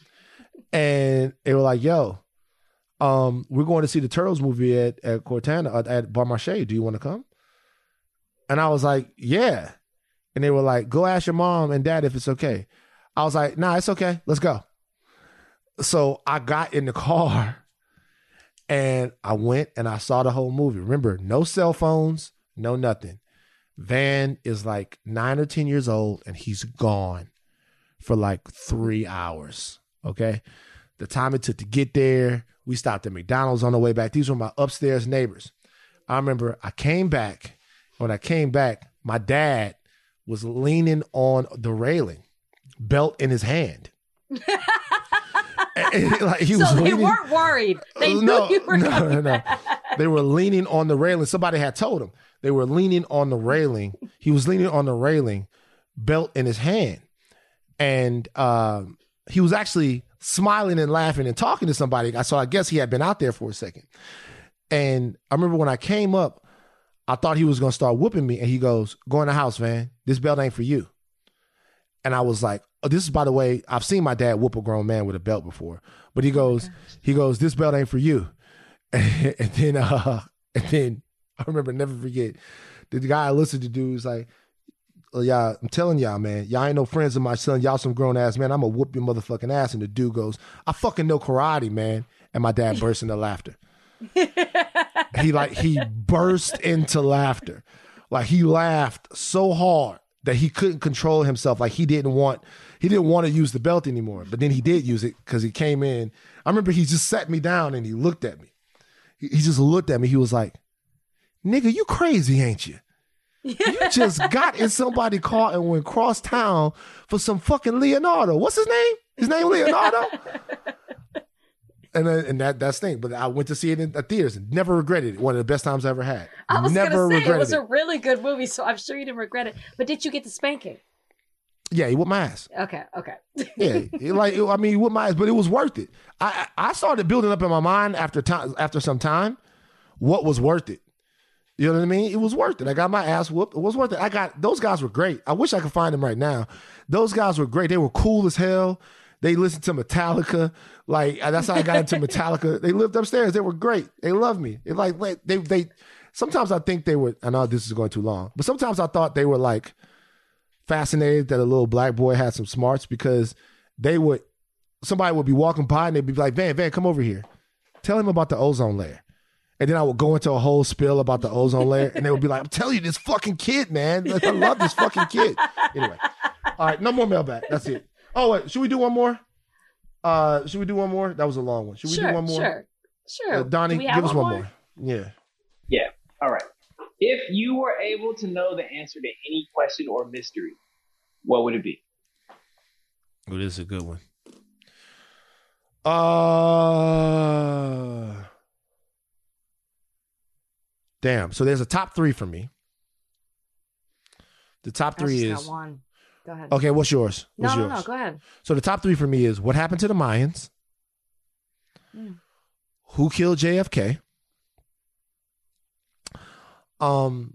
And they were like, yo, um, we're going to see the Turtles movie at, at Cortana, at, at Bar Marché. Do you want to come? And I was like, yeah. And they were like, go ask your mom and dad if it's okay. I was like, nah, it's okay. Let's go. So I got in the car and I went and I saw the whole movie. Remember, no cell phones, no nothing. Van is like nine or ten years old and he's gone for like three hours. Okay. The time it took to get there, we stopped at McDonald's on the way back. These were my upstairs neighbors. I remember I came back. When I came back, my dad was leaning on the railing, belt in his hand. and, and, like, he so was they leaning, weren't worried. They knew no, you were no, coming no, no. back. They were leaning on the railing. Somebody had told him. They were leaning on the railing. He was leaning on the railing, belt in his hand. And um, he was actually smiling and laughing and talking to somebody. So I guess he had been out there for a second. And I remember when I came up, I thought he was going to start whooping me. And he goes, go in the house, man. This belt ain't for you. And I was like, oh, this is, by the way, I've seen my dad whoop a grown man with a belt before. But he goes, oh he goes, this belt ain't for you. And, and then, uh, and then I remember, never forget, the guy I listened to do was like, oh, y'all, I'm telling y'all, man, y'all ain't no friends of my son. Y'all some grown ass man. I'm going to whoop your motherfucking ass. And the dude goes, I fucking know karate, man. And my dad burst into laughter. he like he burst into laughter. Like he laughed so hard that he couldn't control himself. Like he didn't want he didn't want to use the belt anymore. But then he did use it because he came in. I remember he just sat me down and he looked at me. He, he just looked at me. He was like, nigga, you crazy, ain't you? You just got in somebody car and went cross town for some fucking Leonardo. What's his name? His name Leonardo? And uh, and that that's thing. But I went to see it in the theaters and never regretted it. One of the best times I ever had. I was never gonna say regretted it was it. a really good movie, so I'm sure you didn't regret it. But did you get the spanking? Yeah, he whooped my ass. Okay, okay. Yeah, he, like I mean, he whooped my ass, but it was worth it. I I started building up in my mind after time after some time what was worth it. You know what I mean? It was worth it. I got my ass whooped. It was worth it. I got those guys were great. I wish I could find them right now. Those guys were great. They were cool as hell. They listened to Metallica. Like that's how I got into Metallica. They lived upstairs. They were great. They loved me. It like they they. Sometimes I think they were. I know this is going too long, but sometimes I thought they were like fascinated that a little black boy had some smarts because they would. Somebody would be walking by and they'd be like, "Van, Van, come over here. Tell him about the ozone layer." And then I would go into a whole spiel about the ozone layer, and they would be like, "I'm telling you, this fucking kid, man. Like, I love this fucking kid." Anyway, all right, no more mailbag. That's it. Oh wait, should we do one more? Uh, should we do one more? That was a long one. Should we sure, do one more? Sure, sure. Uh, Donnie, give us one more? more. Yeah. Yeah. All right. If you were able to know the answer to any question or mystery, what would it be? Oh, this is a good one. Uh, damn. So there's a top three for me. The top I three just is got one. Go ahead. okay. What's yours? What's no, yours? no, no. Go ahead. So the top three for me is what happened to the Mayans, Mm. who killed J F K, um,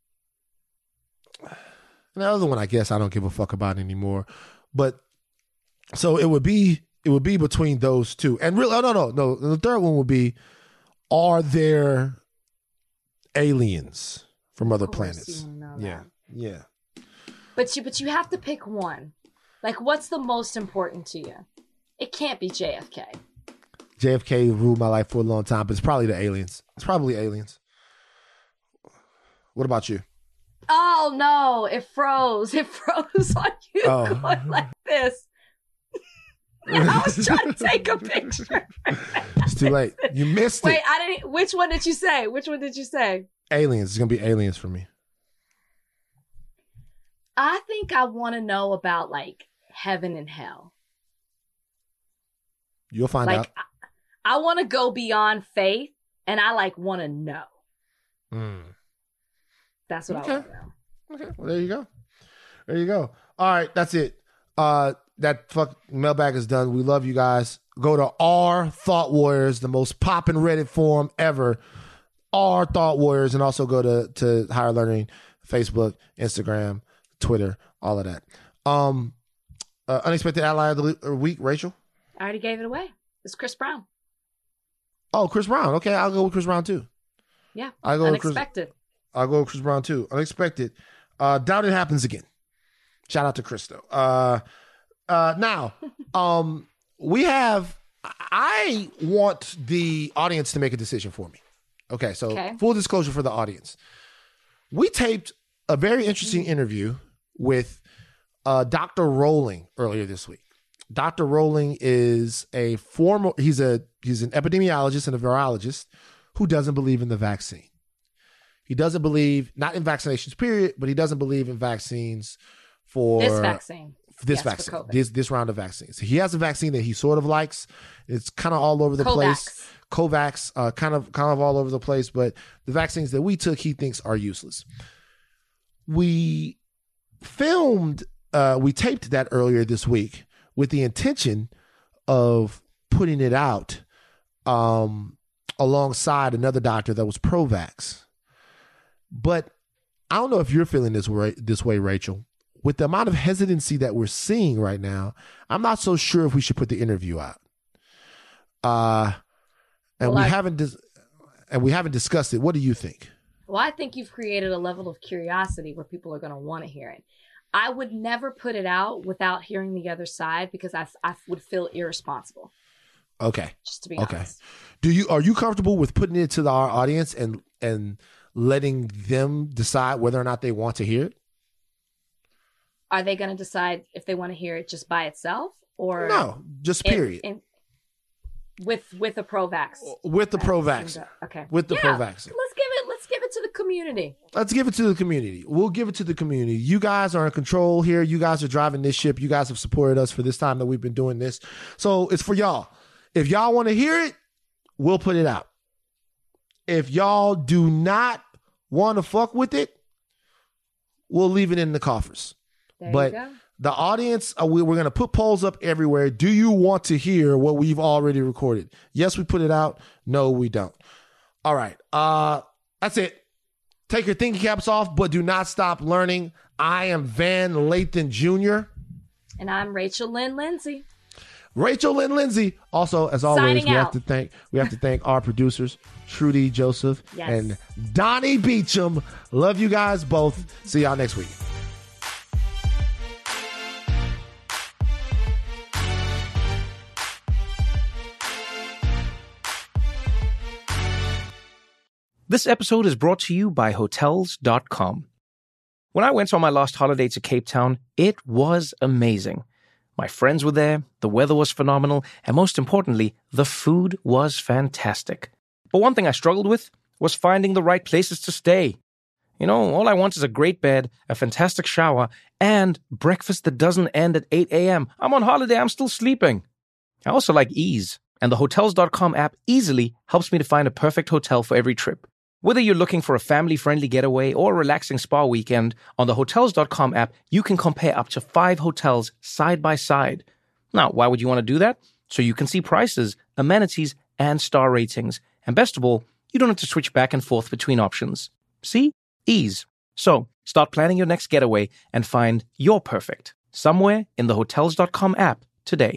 and the other one I guess I don't give a fuck about anymore. But so it would be it would be between those two, and really, oh, no, no, no. The third one would be: are there aliens from other Of course planets? you know Yeah, that. yeah. But you, but you have to pick one. Like, what's the most important to you? It can't be J F K. J F K ruled my life for a long time, but it's probably the aliens. It's probably aliens. What about you? Oh no! It froze. It froze on you Oh. going like this. And I was trying to take a picture. It's too late. You missed Wait, it. I didn't. Which one did you say? Which one did you say? Aliens. It's gonna be aliens for me. I think I want to know about like heaven and hell. You'll find Like, out. I, I want to go beyond faith, and I like want to know. Mm. That's what Okay. I want to know. Okay. Well, there you go. There you go. All right, that's it. Uh, that fuck mailbag is done. We love you guys. Go to R Thought Warriors, the most poppin' Reddit forum ever. R Thought Warriors, and also go to to Higher Learning, Facebook, Instagram, Twitter, all of that. Um, uh, unexpected ally of the week, Rachel. I already gave it away. It's Chris Brown. Oh, Chris Brown. Okay, I'll go with Chris Brown too. Yeah. I go with Chris. Unexpected. I'll go with Chris Brown too. Unexpected. Uh, doubt it happens again. Shout out to Chris though. Uh, uh, now, um, we have. I want the audience to make a decision for me. Okay, so Okay. full disclosure for the audience, we taped a very interesting interview with uh, Doctor Rowling earlier this week. Doctor Rowling is a former. He's a he's an epidemiologist and a virologist who doesn't believe in the vaccine. He doesn't believe, not in vaccinations, period, but he doesn't believe in vaccines for This vaccine. for this Yes, for vaccine, COVID. this this round of vaccines. He has a vaccine that he sort of likes. It's kind of all over the Covax. place. Covax, uh, kind of kind of all over the place, but the vaccines that we took, he thinks are useless. We filmed, uh, we taped that earlier this week with the intention of putting it out um, alongside another doctor that was pro-vax. But I don't know if you're feeling this way, this way, Rachel. With the amount of hesitancy that we're seeing right now, I'm not so sure if we should put the interview out. Uh, and Well, we I- haven't dis- and we haven't discussed it. What do you think? Well, I think you've created a level of curiosity where people are going to want to hear it. I would never put it out without hearing the other side because I, I would feel irresponsible, Okay. just to be Okay. honest. Do you are you comfortable with putting it to the, our audience and and letting them decide whether or not they want to hear it? Are they going to decide if they want to hear it just by itself or No, just in- period. in- with with a pro-vax? With the pro vax. vaccine. Okay. With the Yeah, pro vaccine. Let's give it. Let's give it to the community. Let's give it to the community. We'll give it to the community. You guys are in control here. You guys are driving this ship. You guys have supported us for this time that we've been doing this. So it's for y'all. If y'all want to hear it, we'll put it out. If y'all do not want to fuck with it, we'll leave it in the coffers. There But you go. the audience, uh, we, we're going to put polls up everywhere. Do you want to hear what we've already recorded? Yes, we put it out. No, we don't. All right. Uh, that's it. Take your thinking caps off, but do not stop learning. I am Van Lathan Junior And I'm Rachel Lynn Lindsay. Rachel Lynn Lindsay. Also, as always, Signing we have out. to thank we have to thank our producers, Trudy Joseph Yes. and Donnie Beecham. Love you guys both. See y'all next week. This episode is brought to you by Hotels dot com. When I went on my last holiday to Cape Town, it was amazing. My friends were there, the weather was phenomenal, and most importantly, the food was fantastic. But one thing I struggled with was finding the right places to stay. You know, all I want is a great bed, a fantastic shower, and breakfast that doesn't end at eight a.m. I'm on holiday, I'm still sleeping. I also like ease, and the Hotels dot com app easily helps me to find a perfect hotel for every trip. Whether you're looking for a family-friendly getaway or a relaxing spa weekend, on the Hotels dot com app, you can compare up to five hotels side by side. Now, why would you want to do that? So you can see prices, amenities, and star ratings. And best of all, you don't have to switch back and forth between options. See? Ease. So, start planning your next getaway and find your perfect somewhere in the Hotels dot com app today.